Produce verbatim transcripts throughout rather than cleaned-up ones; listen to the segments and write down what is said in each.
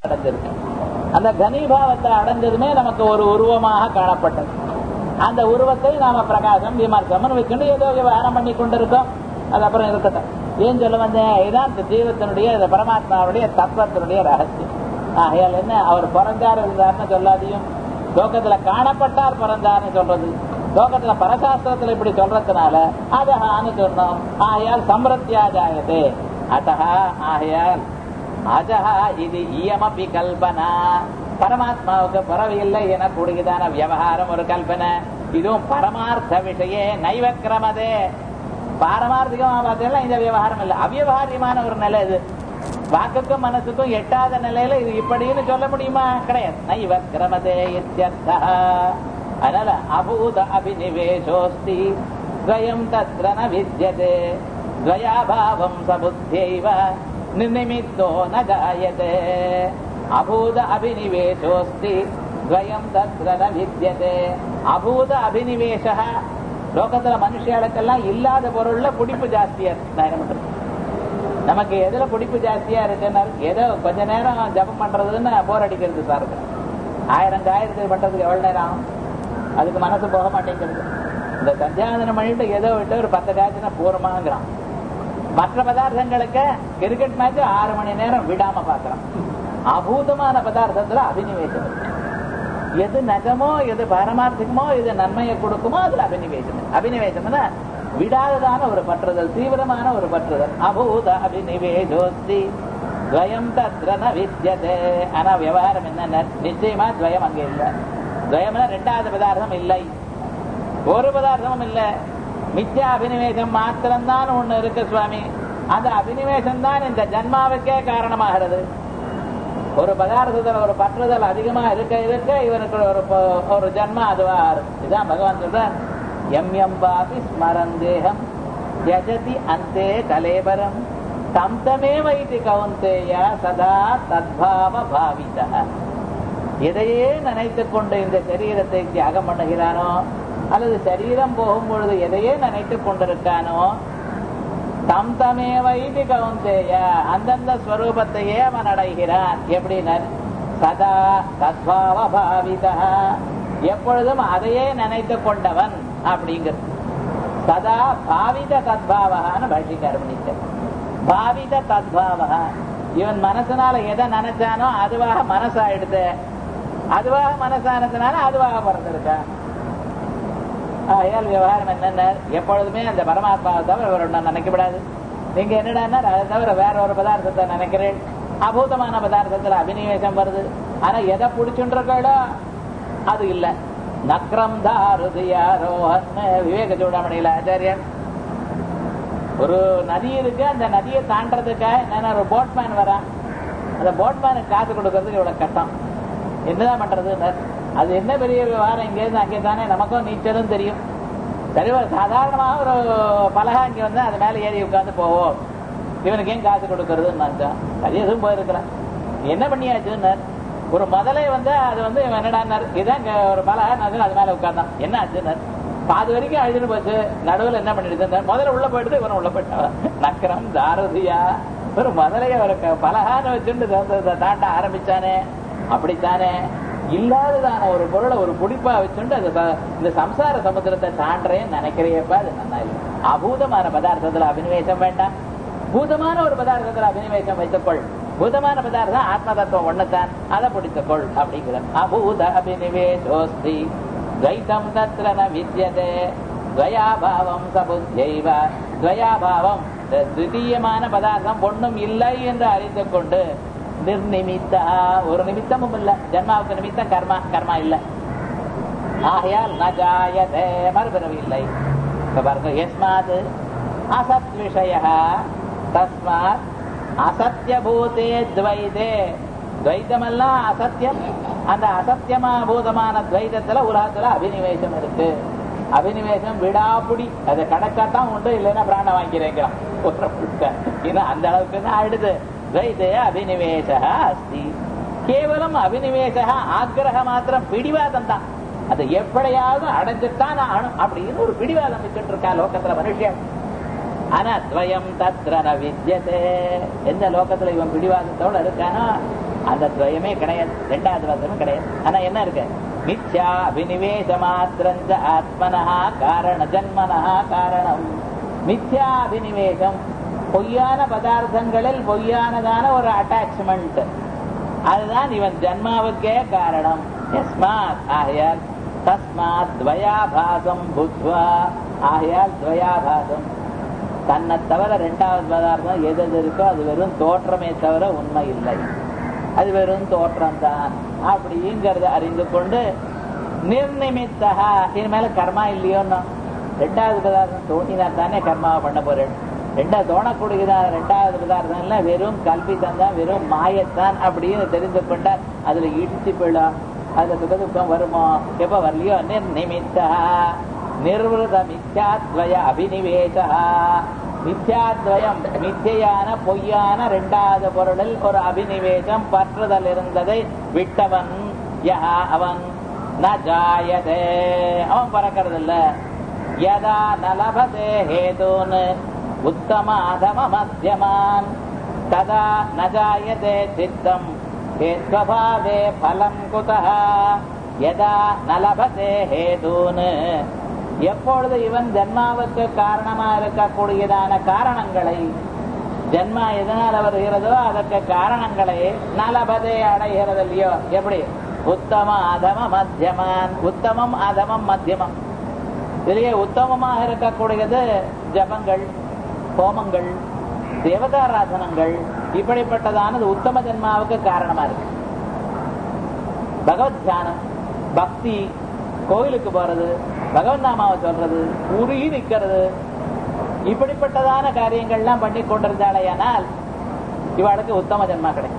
அடைஞ்சிருக்கு. அந்த கனீபாவத்தை அடைஞ்சதுமே நமக்கு ஒரு உருவமாக காணப்பட்டது. அந்த உருவத்தை நாம பிரகாசம் விமர்சனம் வச்சுட்டு ஏதோ விவகாரம் பண்ணி கொண்டிருக்கோம். அது அப்புறம் இருக்கட்டும். ஏன் சொல்ல வந்தேன், இதுதான் ஜீவத்தினுடைய பரமாத்மாவுடைய தத்துவத்தினுடைய ரகசியம். ஆகையால் என்ன, அவர் பிறந்தார் இருந்தார்னு சொல்லாதையும் லோகத்துல காணப்பட்டார் பிறந்தார்னு சொல்றது, லோகத்துல பரசாஸ்திரத்துல இப்படி சொல்றதுனால அதஹான்னு சொன்னோம். ஆகையால் சம்பிரத்யாஜாயதே அத்தஹா. ஆகையால் அஜஹா இது இயமபி கல்பனா. பரமாத்மாவுக்கு பிறவில்லை என கூடியதான விவகாரம் ஒரு கல்பனை. இதுவும் பரமார்த்த விஷய நைவக்கிரமதே. பாரமார்த்திகமா பார்த்தீங்கன்னா இந்த விவகாரம் இல்லை, அவ்வியவகாரியமான ஒரு நிலை. இது வாக்குக்கும் மனசுக்கும் எட்டாத நிலையில இது இப்படின்னு சொல்ல முடியுமா? கிடையாது. நைவக்கிரமதே இத்யர்த்தா. அதனால அபூத அபிநிவேஷோஸ்தி துவயம் தத்ர ந வித்யதே துவயாபாவம் சபுத்யைவ நிமித்தோ ந ஜாயதே. அபூத அபிநிவேஷோஸ்தி துவயம் தத்ர ந வித்யதே. அபூத அபிநிவேஷ. லோகத்துல மனுஷியாளுக்கெல்லாம் இல்லாத பொருள்ல பிடிப்பு ஜாஸ்தியா இருக்கு. நமக்கு எதுல பிடிப்பு ஜாஸ்தியா இருக்குன்னா, ஏதோ கொஞ்ச நேரம் ஜபம் பண்றதுன்னு போர் அடிக்கிறது சார். ஆயிரம் ஆயிரத்துக்கு பண்றதுக்கு எவ்வளவு நேரம் ஆகும்? அதுக்கு மனசு போக மாட்டேங்கிறது. இந்த சந்தியாதனம் பண்ணிட்டு ஏதோ விட்டு ஒரு பத்து காய்ச்சினா பூர்வமாங்கிறான். மற்ற பதார்த்தங்களுக்கு கிரிக்கெட் மேட்ச் ஆறு மணி நேரம் விடாம பாக்குறான். அபூதமான பதார்த்தத்துல அபினிவேசம். எது நகமோ எது பாரமார்த்திகமோ எது நன்மையை கொடுக்குமோ அதுல அபினிவேசம். அபினிவேசம்னா விடாததான ஒரு பற்றுதல், தீவிரமான ஒரு பற்றுதல். அபூத அபினிவேஷோஸ்தி துவயம் தத்ர ந வித்யதே. ஆனா விவகாரம் என்ன, நிச்சயமா துவயம் அங்கே இல்லை. துவயம்னா ரெண்டாவது பதார்த்தம் இல்லை, ஒரு பதார்த்தமும் இல்லை. மித்யா அபினிவேசம் மாத்திரம்தான் ஒண்ணு இருக்கு சுவாமி. அந்த அபினிவேசம் தான் இந்த ஜன்மாவுக்கே காரணமாகிறது. ஒரு பதார்த்தத்தில் ஒரு பற்றுதல் அதிகமா இருக்க இருக்க இவனுக்கு ஒரு ஒரு ஜன்மா அதுவா இருக்கு. இதுதான் பகவான் சொல்றார், எம் எம் பாபி ஸ்மரந்தேகம் யஜதி அந்தே கலேபரம் தம் தமே வைத்தி கவுந்தேய சதா தத்பாவ பாவிதா. எதையே நினைத்துக் கொண்டு இந்த சரீரத்தை தியாகம் பண்ணுகிறானோ, அல்லது சரீரம் போகும் பொழுது எதையே நினைத்துக் கொண்டிருக்கானோ, தம் தமே வைத்தி கவுந்தேய அந்தந்த ஸ்வரூபத்தையே அவன் அடைகிறான். எப்படின்னா சதா தத்பாவ பாவிதா, எப்பொழுதும் அதையே நினைத்துக் கொண்டவன் அப்படிங்கிறது. சதா பாவித தத்பாவகான்னு பாஷிக்கார் பண்ணிட்டார். பாவித தத்பாவகா, இவன் மனசனால எதை நினைச்சானோ அதுவாக மனசாயிடுது. அதுவாக மனசானதுனால அதுவாக பிறந்திருக்கான். ஆகையால் விவகாரம் என்னென்ன, எப்பொழுதுமே அந்த பரமாத்மாவை தவிர வேற ஒன்றும் நினைக்கப்படாது. நீங்க என்னடா அதை தவிர வேற ஒரு பதார்த்தத்தை நினைக்கிறேன். அபூதமான பதார்த்தத்துல அபினிவேசம் வருது. ஆனா எதை பிடிச்சுன்றோ அது இல்ல. நக்ரம் தாருதியாரோஹன் விவேக சூடாமணியில ஆச்சாரியன் ஒரு நதி இருக்கு. அந்த நதியை தாண்டறதுக்காக என்ன ஒரு போட்மேன் வரான். அந்த போட்மேனுக்கு காசு கொடுக்கறதுக்கு இவ்வளவு கஷ்டம். என்னதான் பண்றது? அது என்ன பெரிய விவகாரம், இங்கேருந்து அங்கே தானே நமக்கும் நீச்சலும் தெரியும். சரி, ஒரு சாதாரணமாக ஒரு பலகா இங்க வந்து அது மேல ஏறி உட்காந்து போவோம். இவனுக்கு ஏன் காசு கொடுக்கறதுன்னு நினைச்சான். அது எதுவும் போயிருக்கிறான். என்ன பண்ணியாச்சுன்னு ஒரு முதலை வந்து அது வந்து இவன் என்னடான்னார், இதான் ஒரு பலகா அது மேல உட்கார்ந்தான். என்ன ஆச்சுன்னு பாது வரைக்கும் அழுதுன்னு போச்சு. நடுவில் என்ன பண்ணிட்டு முதல்ல உள்ள போயிட்டு இவன் உள்ள போயிட்டான். நக்கரம் தாரதியா, ஒரு முதலைய ஒரு பலகான்னு வச்சுட்டு தாண்ட ஆரம்பிச்சானே. அப்படித்தானே இல்லாததான ஒரு பொருளை ஒரு புடிப்பா வச்சுட்டு அது இந்த சம்சார சமுத்திரத்தை தாண்டறேன்னு நினைக்கிறையப்பா, அது நல்லா இல்லை. அபூதமான பதார்த்தத்துல அபினிவேசம் வேண்டாம். பூதமான ஒரு பதார்த்தத்துல அபினிவேசம் வைத்துக்கொள். பூதமான பதார்த்தம் ஆத்ம தத்துவம் ஒண்ணுத்தான், அதை பிடித்துக்கொள் அப்படிங்கிற. அபூத அபினிவேஷோஸ்தி துவைதம் தத்ர ந வித்யதே துவயாபாவம் சபுத்யைவ. துவயாபாவம் திவ்யமான பதார்த்தம் ஒண்ணும் இல்லை என்று அறிந்து கொண்டு நிர்நிமித்தா, ஒரு நிமித்தமும் இல்ல. ஜன்மாவுக்கு நிமித்தம் கர்மா, கர்மா இல்ல. ஆகையால் நஜாயதே, மறுபிறவி இல்லை. பாருங்க, எஸ்மாத் அசத் விஷய தஸ்மாத் அசத்தியபூதே துவைதே. துவைதமெல்லாம் அசத்தியம். அந்த அசத்தியமா பூதமான துவைதத்துல உலகத்துல அபினிவேசம் இருக்கு. அபினிவேசம் விடாப்புடி, அதை கணக்காத்தான் உண்டு, இல்லைன்னா பிராண வாங்கிறேங்கிறான். அந்த அளவுக்கு தான் ஆயிடுது. துவைதே அபினிவேச அஸ்தி. கேவலம் அபினிவேச ஆக்கிரக மாத்திரம், பிடிவாதம் தான். அது எப்படியாவது அடைஞ்சுத்தான் அப்படின்னு ஒரு பிடிவாதம் வச்சுட்டு இருக்கா லோகத்துல மனுஷன். ஆனா துவயம் தத்ர ந வித்யதே. எந்த லோகத்துல இவன் பிடிவாதத்தோட இருக்கானோ அந்த துவயமே கிடையாது, ரெண்டாவது வாசமும் கிடையாது. ஆனா என்ன இருக்கு? மித்யா அபினிவேச மாத்திரஞ்ச ஆத்மனஹா காரண ஜன்மனஹா காரணம். மித்யா அபினிவேசம், பொய்யான பதார்த்தங்களில் பொய்யானதான ஒரு அட்டாச்மெண்ட், அதுதான் இவன் ஜன்மாவுக்கே காரணம். யஸ்மாத் ஆகையால், தஸ்மாத் துவயாபாசம் புத்வா ஆகையால் துவயாபாசம், தன்னை தவிர ரெண்டாவது பதார்த்தம் எது எது இருக்கோ அது வெறும் தோற்றமே தவிர உண்மை இல்லை, அது வெறும் தோற்றம் தான் அப்படிங்கிறத அறிந்து கொண்டு நிர்நிமித்தகா, இனிமேல கர்மா இல்லையோன்னா ரெண்டாவது பதார்த்தம் தோணினா தானே கர்மாவை பண்ண போறேன். ரெண்டாவது தோணக்கூடியதா ரெண்டாவது பதார்த்தம் இல்ல, வெறும் கல்பித்தம் தான், வெறும் மாயத்தான் அப்படின்னு தெரிந்து கொண்டால் அதுல இடிச்சு போயிடும், அதுல சுகதுக்கம் வருமோ? எப்ப வரலையோ நிர்நிமித்தா நிர்வத மித்யாத்வய அபினிவேசா. மித்யாத்வயம் மித்தியான பொய்யான ரெண்டாவது பொருளில் ஒரு அபினிவேசம் பற்றுதல் இருந்ததை விட்டவன் யஹா அவன் ந ஜாயதே அவன் பறக்கிறது இல்ல. யதா நலபதே ஹேதூன் உத்தம அதம மத்தியமான் ததா ந ஜாயதே சித்தம் ஹேத்வபாவே பலம் குதஹ. யதா நலபதே ஹேதூன், எப்பொழுது இவன் ஜன்மாவுக்கு காரணமா இருக்கக்கூடியதான காரணங்களை, ஜன்மா எதனால் வருகிறதோ அதற்கு காரணங்களை நலபதே அடைகிறது இல்லையோ, எப்படி? உத்தம அதம மத்தியமான், உத்தமம் அதமம் மத்தியமம். இதுலயே உத்தமமாக இருக்கக்கூடியது ஜபங்கள், ஹோமங்கள், தேவதாராதனங்கள், இப்படிப்பட்டதானது உத்தம ஜன்மாவுக்கு காரணமா இருக்கு. பகவத் தியானம், பக்தி, கோயிலுக்கு போறது, பகவன் நாமாவை சொல்றது, உருகி நிற்கிறது, இப்படிப்பட்டதான காரியங்கள்லாம் பண்ணி கொண்டிருந்தாலேயானால் இவளுக்கு உத்தம ஜன்மா கிடைக்கும்.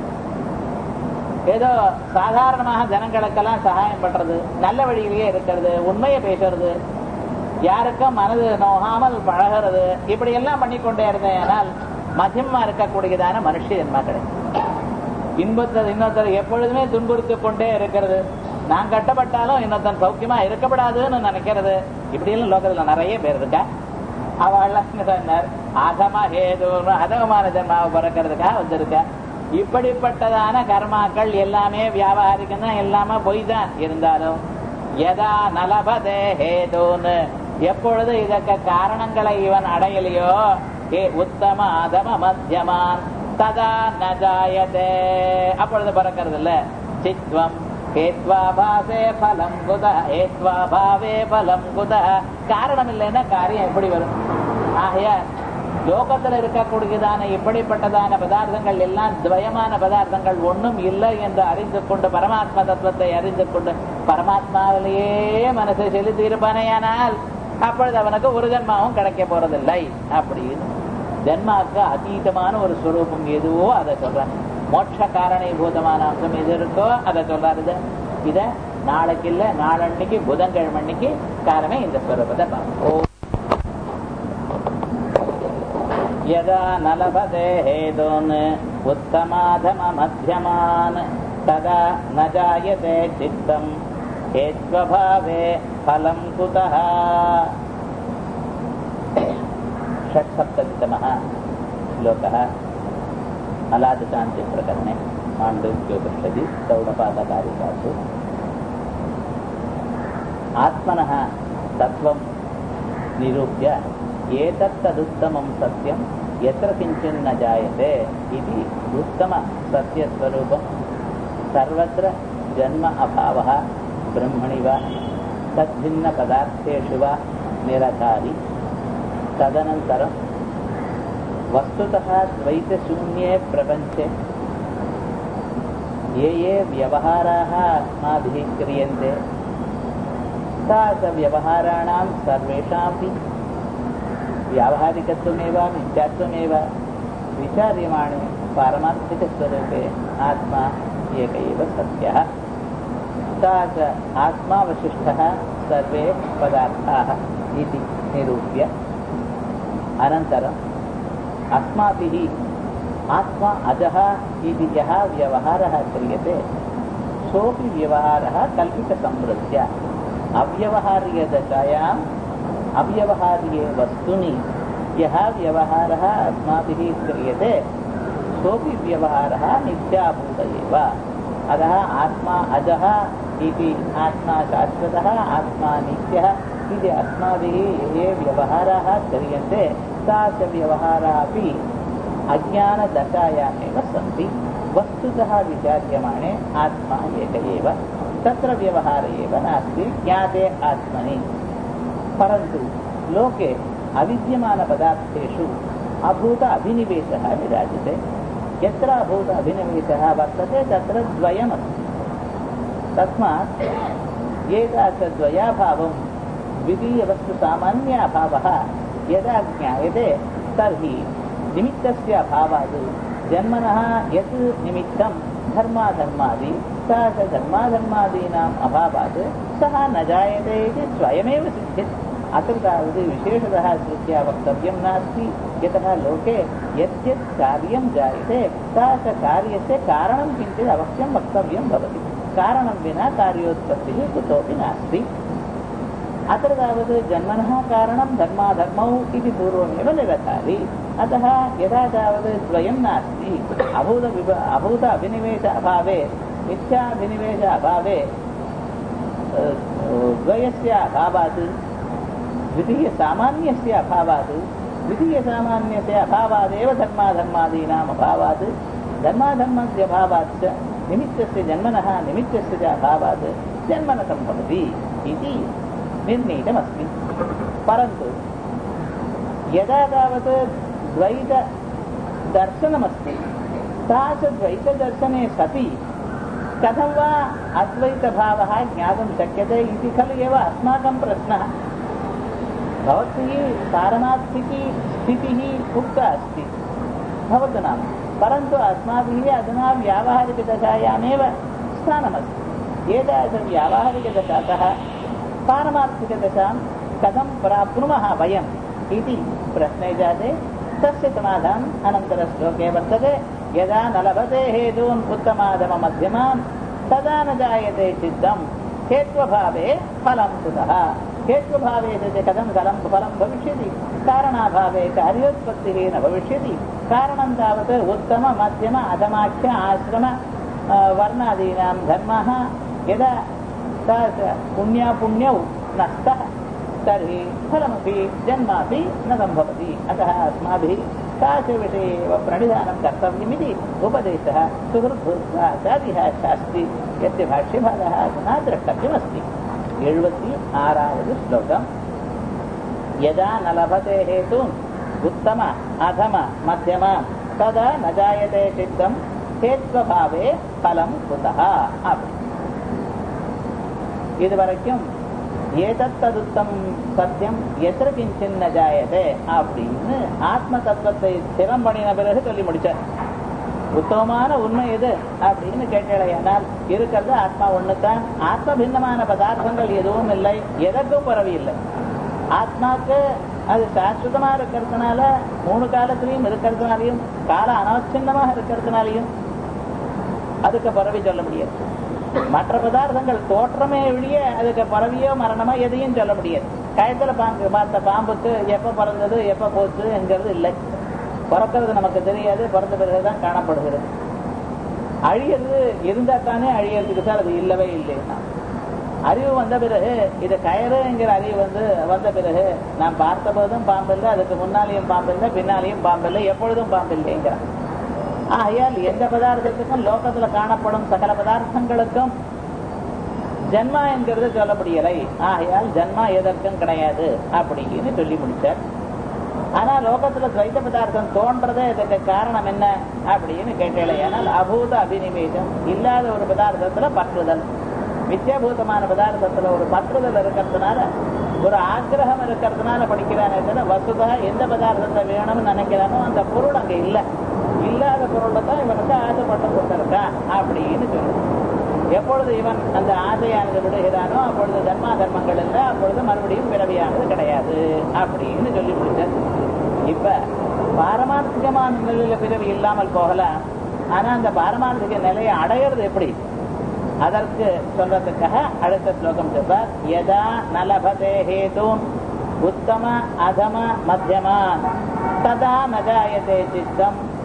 ஏதோ சாதாரணமாக ஜனங்களுக்கெல்லாம் சகாயம் பண்றது, நல்ல வழியிலேயே இருக்கிறது, உண்மையை பேசுறது, யாருக்கும் மனது நோகாமல் பழகிறது, இப்படி எல்லாம் பண்ணிக்கொண்டே இருந்தேனால் மத்தியமா இருக்கக்கூடியதான மனுஷ ஜன்மா கிடைக்கும். இன்பத்தை இன்னொருத்தர் எப்பொழுதுமே துன்புறுத்திக் கொண்டே இருக்கிறது, நான் கட்டப்பட்டாலும் இன்னொருத்தன் சௌக்கியமா இருக்கப்படாதுன்னு நினைக்கிறது, இப்படி எல்லாம் லோகத்துல நிறைய பேர் இருக்கா. அவள் சொன்னார் அதமா ஹேதுன்னு அதகமான ஜன்மாவை பிறக்கிறதுக்காக வந்திருக்க. இப்படிப்பட்டதான கர்மாக்கள் எல்லாமே வியாபாரிகம் தான், எல்லாமே பொய் தான். இருந்தாலும் எதா நலபதே ஹேதுன்னு, எப்பொழுது இதற்கு காரணங்களை இவன் அடையலையோ, ஏ உத்தம அதம மத்தியமான் ததா நஜாயதே, அப்பொழுது பிறக்கிறது இல்ல. சித்வம் ஹேத்வாபாவே பலம் குத, ஹேத்வாபாவே பலம் குத, காரணம் இல்லைன்னா காரியம் எப்படி வரும்? ஆகையா லோகத்தில் இருக்கக்கூடியதான இப்படிப்பட்டதான பதார்த்தங்கள் எல்லாம் துவயமான பதார்த்தங்கள், ஒன்றும் இல்லை என்று அறிந்து கொண்டு பரமாத்மா தத்துவத்தை அறிந்து கொண்டு பரமாத்மாவிலேயே மனசை செலுத்தி இருப்பானேயானால் அப்பொழுது அவனுக்கு ஒரு ஜன்மாவும் கிடைக்க போறதில்லை. அப்படின்னு ஜன்மாவுக்கு அதீதமான ஒரு ஸ்வரூபம் எதுவோ அதை சொல்றாங்க. மோட்ச காரணீபூதமான அம்சம் எது இருக்கோ அதை சொல்றாரு. இத நாளைக்கு இல்ல நாளன்னைக்கு புதன்கிழமை அன்னைக்கு காலமே இந்த ஸ்வரூபத்தை பார்ப்போம். யதா நலபதே ஹேதோன் உத்தமாதம மத்தியமான் ததா ந ஜாயதே சித்தம் ஹேத்வபாவே பலம் குதஹ. षट्सप्ततितमः श्लोकः अलादशान्ति प्रकरणे माण्डूक्योपनिषदि गौडपादकारिकासु आत्मनः तत्त्वं निरूप्य एतत्तदुत्तमं सत्यं यत्र किञ्चिन्न जायते इति उत्तमसत्यस्वरूपं सर्वत्र जन्म अभावः ब्रह्मणि वा तद्भिन्नपदार्थेषु वा निरकारी. तदनन्तरं वस्तुतः द्वैतशून्ये प्रपञ्चे ये ये व्यवहाराः अस्माभिः क्रियन्ते तादृशव्यवहाराणां सर्वेषामपि व्यावहारिकत्वमेव मिथ्यात्वमेव विचार्यमाणे पारमार्थिकस्वरूपे आत्मा एक एव सत्यः. तादृश आत्मावशिष्टः सर्वे पदार्थाः इति निरूप्य अनन्तरम् अस्माभिः आत्मा अजः इति यः व्यवहारः क्रियते सोऽपि व्यवहारः कल्पितसम्प्रत्य अव्यवहार्यदशायाम् अव्यवहार्ये वस्तुनि यः व्यवहारः अस्माभिः क्रियते सोऽपि व्यवहारः मिथ्याभूत एव। अतः आत्मा अजः इति आत्मा शाश्वतः आत्मा नित्यः इति अस्माभिः ये व्यवहाराः क्रियन्ते ताः व्यवहाराः अपि अज्ञानदशायामेव सन्ति। वस्तुतः विचार्यमाणे आत्मा एक एव, तत्र व्यवहारः एव नास्ति ज्ञाते आत्मनि। परन्तु लोके अविद्यमानपदार्थेषु अभूत अभिनिवेशः विराजते। यत्र अभूत अभिनिवेशः वर्तते तत्र द्वयमस्ति। तस्मात् एतादृशद्वयाभावं द्वितीयवस्तुसामान्याभावः यदा ज्ञायते तर्हि निमित्तस्य अभावात् जन्मनः यत् निमित्तं धर्माधर्मादि सा च धर्माधर्मादीनाम् अभावात् सः न जायते इति स्वयमेव सिद्ध्यति। अत्र तावत् विशेषतः श्रुत्या वक्तव्यं नास्ति। यतः लोके यद्यत् कार्यं जायते सा च कार्यस्य कारणं किञ्चित् अवश्यं वक्तव्यं भवति। कारणं विना कार्योत्पत्तिः कुतोपि नास्ति। अत्र तावत् जन्मनः कारणं धर्माधर्मौ इति पूर्वमेव निरधारि। अतः यदा तावत् द्वयं नास्ति, अभूत विभ अभूत अभिनिवेश अभावे मिथ्याभिनिवेश अभावे द्वयस्य अभावात् द्वितीयसामान्यस्य अभावात् द्वितीयसामान्यस्य अभावादेव धर्माधर्मादीनाम् अभावात् धर्माधर्मस्य अभावात् च निमित्तस्य जन्मनः निमित्तस्य च अभावात् जन्म न सम्भवति इति निर्णीतमस्ति। परन्तु यदा तावत् द्वैतदर्शनमस्ति तादृशद्वैतदर्शने सति कथं वा अद्वैतभावः ज्ञातुं शक्यते इति खलु एव अस्माकं प्रश्नः। भवद्भिः पारमार्थिकी स्थितिः उक्ता अस्ति भवतु नाम, परन्तु अस्माभिः अधुना व्यावहारिकदशायामेव स्थानमस्ति। एतादृशव्यावहारिकदशातः पारमार्थिकदशां कथं प्राप्नुमः वयम् इति प्रश्ने जाते। तस्य समाधानम् अनन्तरश्लोके वर्तते। यदा न लभते हेतून् उत्तमाधममध्यमान् तदा न जायते चित्तं हेत्वभावे फलं कुतः। हेत्वभावे च कथं फलं फलं भविष्यति, कारणाभावे कार्योत्पत्तिः न भविष्यति। कारणं तावत् उत्तम मध्यम अधमाख्य आश्रम वर्णादीनां धर्मः यदा पुण्यापुण्यौ नस्तः तर्हि फलमपि जन्मापि न सम्भवति। अतः अस्माभिः तादृशविषये एव प्रणिधानं कर्तव्यमिति उपदेशः सुहृद्भूत्वाचार्यः शास्त्री यस्य भाष्यभागः अधुना द्रष्टव्यमस्ति। एळुपति आरावद् श्लोकम्। यदा न लभते हेतून् उत्तम अधम मध्यम तदा न जायते चित्तं हेत्वभावे फलं कुतः। இதுவரைக்கும் ஏதத்ததுத்தம் சத்தியம் எத்திர கிஞ்சின் ந ஜாயதே அப்படின்னு ஆத்ம தத்துவத்தை ஸ்திரம் பண்ணின பிறகு சொல்லி முடிச்சார். உத்தமமான உண்மை எது அப்படின்னு கேட்டால் இருக்கிறது ஆத்மா ஒண்ணுதான். ஆத்ம பின்னமான பதார்த்தங்கள் எதுவும் இல்லை, எதற்கும் பரவி இல்லை. ஆத்மாக்கு அது சாஸ்வதமா இருக்கிறதுனால மூணு காலத்திலையும் இருக்கிறதுனாலையும் கால அனவச்சின்னமாக இருக்கிறதுனாலையும் அதுக்கு பரவி சொல்ல முடியாது. மற்ற பதார்த்தங்கள் தோற்றமே வெளியே அதுக்கு பரவியோ மரணமோ எதையும் சொல்ல முடியாது. கயத்துல பாம்பு பார்த்த பாம்புக்கு எப்ப பிறந்தது எப்ப போச்சு என்கிறது இல்லை. பிறக்கிறது நமக்கு தெரியாது, பிறந்த பிறகுதான் காணப்படுகிறது. அழியறது இருந்தா தானே அழியறதுக்கு சார் அது இல்லவே இல்லைன்னா. அறிவு வந்த பிறகு இது கயறு என்கிற அறிவு வந்து வந்த பிறகு நாம் பார்த்த போதும் பாம்பில்லை, அதுக்கு முன்னாலேயும் பாம்பில்லை, பின்னாலேயும் பாம்பில்லை, எப்பொழுதும் பாம்பில்லைங்கிறான். ஆகையால் எந்த பதார்த்தத்துக்கும் லோகத்துல காணப்படும் சகல பதார்த்தங்களுக்கும் ஜன்மா என்கிறது சொல்ல முடியலை. ஆகையால் ஜன்மா எதற்கும் கிடையாது அப்படின்னு சொல்லி முடிச்சார். ஆனா லோகத்துல துவைத்த பதார்த்தம் தோன்றதே இதுக்கு காரணம் என்ன அப்படின்னு கேட்டேன். ஆனால் அபூத அபினிவேசம் இல்லாத ஒரு பதார்த்தத்துல பற்றுதல், மித்யாபூதமான பதார்த்தத்துல ஒரு பற்றுதல் இருக்கிறதுனால ஒரு ஆக்கிரகம் இருக்கிறதுனால படிக்கிறானே தவிர வசுதா எந்த பதார்த்தத்தை வேணும்னு நினைக்கிறானோ அந்த பொருள் அங்க இல்லை. இல்லாத பொருளை தான் இவன் வந்து ஆசைப்பட்டு கொண்டிருக்கான் அப்படின்னு சொல்லுது. எப்பொழுது இவன் அந்த ஆசையானது விடுகிறானோ அப்பொழுது தர்மா தர்மங்கள் இல்லை, அப்பொழுது மறுபடியும் பிறவியானது கிடையாது அப்படின்னு சொல்லி முடிச்சார். இப்ப பாரமார்த்திகமான நிலையில பிறவி இல்லாமல் போகலாம். ஆனா அந்த பாரமார்த்திக நிலையை அடையிறது எப்படி அதற்கு சொல்றதுக்காக அடுத்த ஸ்லோகம் சொல்றார். யதா நலபதே ஹேதூன் உத்தம அதம மத்தியமா ததா நஜாயதே சித்தம்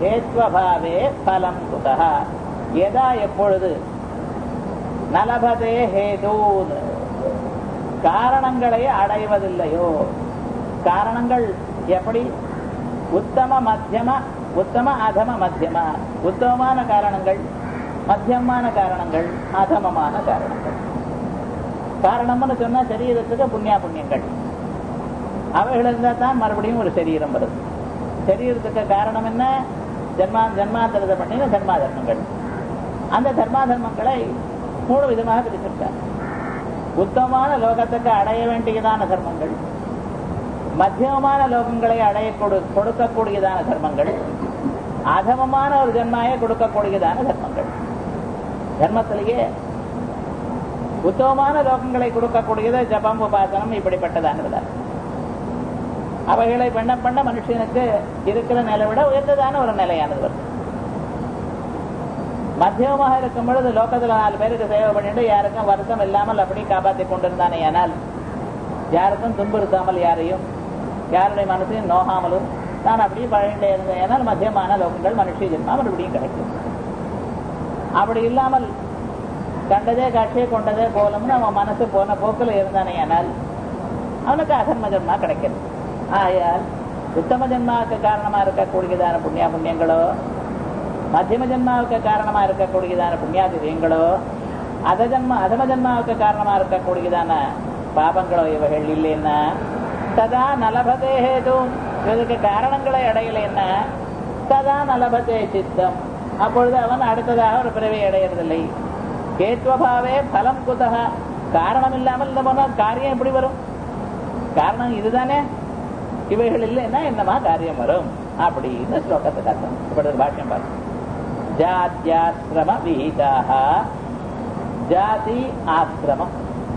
ஹேத்வபாவே பலம் குதஹ எதா எப்பொழுது நலபதே ஹேதூன் காரணங்களை அடைவதில்லையோ காரணங்கள் எப்படி உத்தம மத்தியம உத்தம அதம மத்தியம உத்தமமான காரணங்கள் மத்தியமான காரணங்கள் அதமமான காரணங்கள் காரணம்னு சொன்னா சரீரத்துக்கு புண்ணியா புண்ணியங்கள் அவைகள் இருந்தால் தான் மறுபடியும் ஒரு சரீரம் வருது சரீரத்துக்கு காரணம் என்ன ஜன்மா ஜன்மாந்தரத்தை பண்ணின தர்மா தர்மங்கள் அந்த தர்மா தர்மங்களை மூணு விதமாக பிரிச்சிருக்கார் உத்தமமான லோகத்துக்கு அடைய வேண்டியதான தர்மங்கள் மத்தியமமான லோகங்களை அடைய கொடுக்கக்கூடியதான தர்மங்கள் அதமமான ஒரு ஜன்மாயை கொடுக்கக்கூடியதான தர்மங்கள் தர்மத்திலேயே உத்தமமான லோகங்களை கொடுக்கக்கூடியது ஜபம் உபாசனம் இப்படிப்பட்டதானது அவைகளை பண்ண பண்ண மனுஷனுக்கு இருக்கிற நிலை விட உயர்ந்ததான ஒரு நிலையானது வருது மத்தியமாக இருக்கும் பொழுது லோகத்துல நாலு பேருக்கு சேவை பண்ணிட்டு யாருக்கும் வருத்தம் இல்லாமல் அப்படி காப்பாற்றி கொண்டிருந்தானே ஆனால் யாருக்கும் துன்புறுத்தாமல் யாரையும் யாருடைய மனசையும் நோகாமலும் நான் அப்படியே பழகிட்டே இருந்தேன் ஏனால் மத்தியமான லோகங்கள் மனுஷ ஜென்மா மறுபடியும் கிடைக்கும் அப்படி இல்லாமல் கண்டதே காட்சியை கொண்டதே போலம்னு அவன் மனசு போன போக்கில் இருந்தானே ஆனால் அவனுக்கு அகர்ம ஜென்மா கிடைக்கிறது ஆயால் உத்தம ஜென்மாவுக்கு காரணமா இருக்கக்கூடியதான புண்ணியா புண்ணியங்களோ மத்தியம ஜென்மாவுக்கு காரணமா இருக்கக்கூடியதான புண்ணியாதிரியங்களோ அத ஜன்ம அதம ஜென்மாவுக்கு காரணமா இருக்கக்கூடியதான பாபங்களோ இவைகள் இல்லைன்னா ததா நலபதே ஹேதும் இதுக்கு காரணங்களை அடையலைன்னா ததா நலபதே சித்தம் அப்பொழுது அவன் அடுத்ததாக ஒரு பிறவை அடையறதில்லை கேத்வபாவே பலம் குதஹ காரணம் இல்லாமல் இந்த போனால் காரியம் எப்படி வரும் காரணம் இதுதானே இவைகள் இல்லைன்னா என்னமா காரியம் வரும் அப்படின்னு ஸ்லோகத்துக்கு அர்த்தம் இப்படி பாஷ்யம் பாருங்க ஜாத்யாஸ்ரம விஹிதாக ஜாதி ஆசிரமம்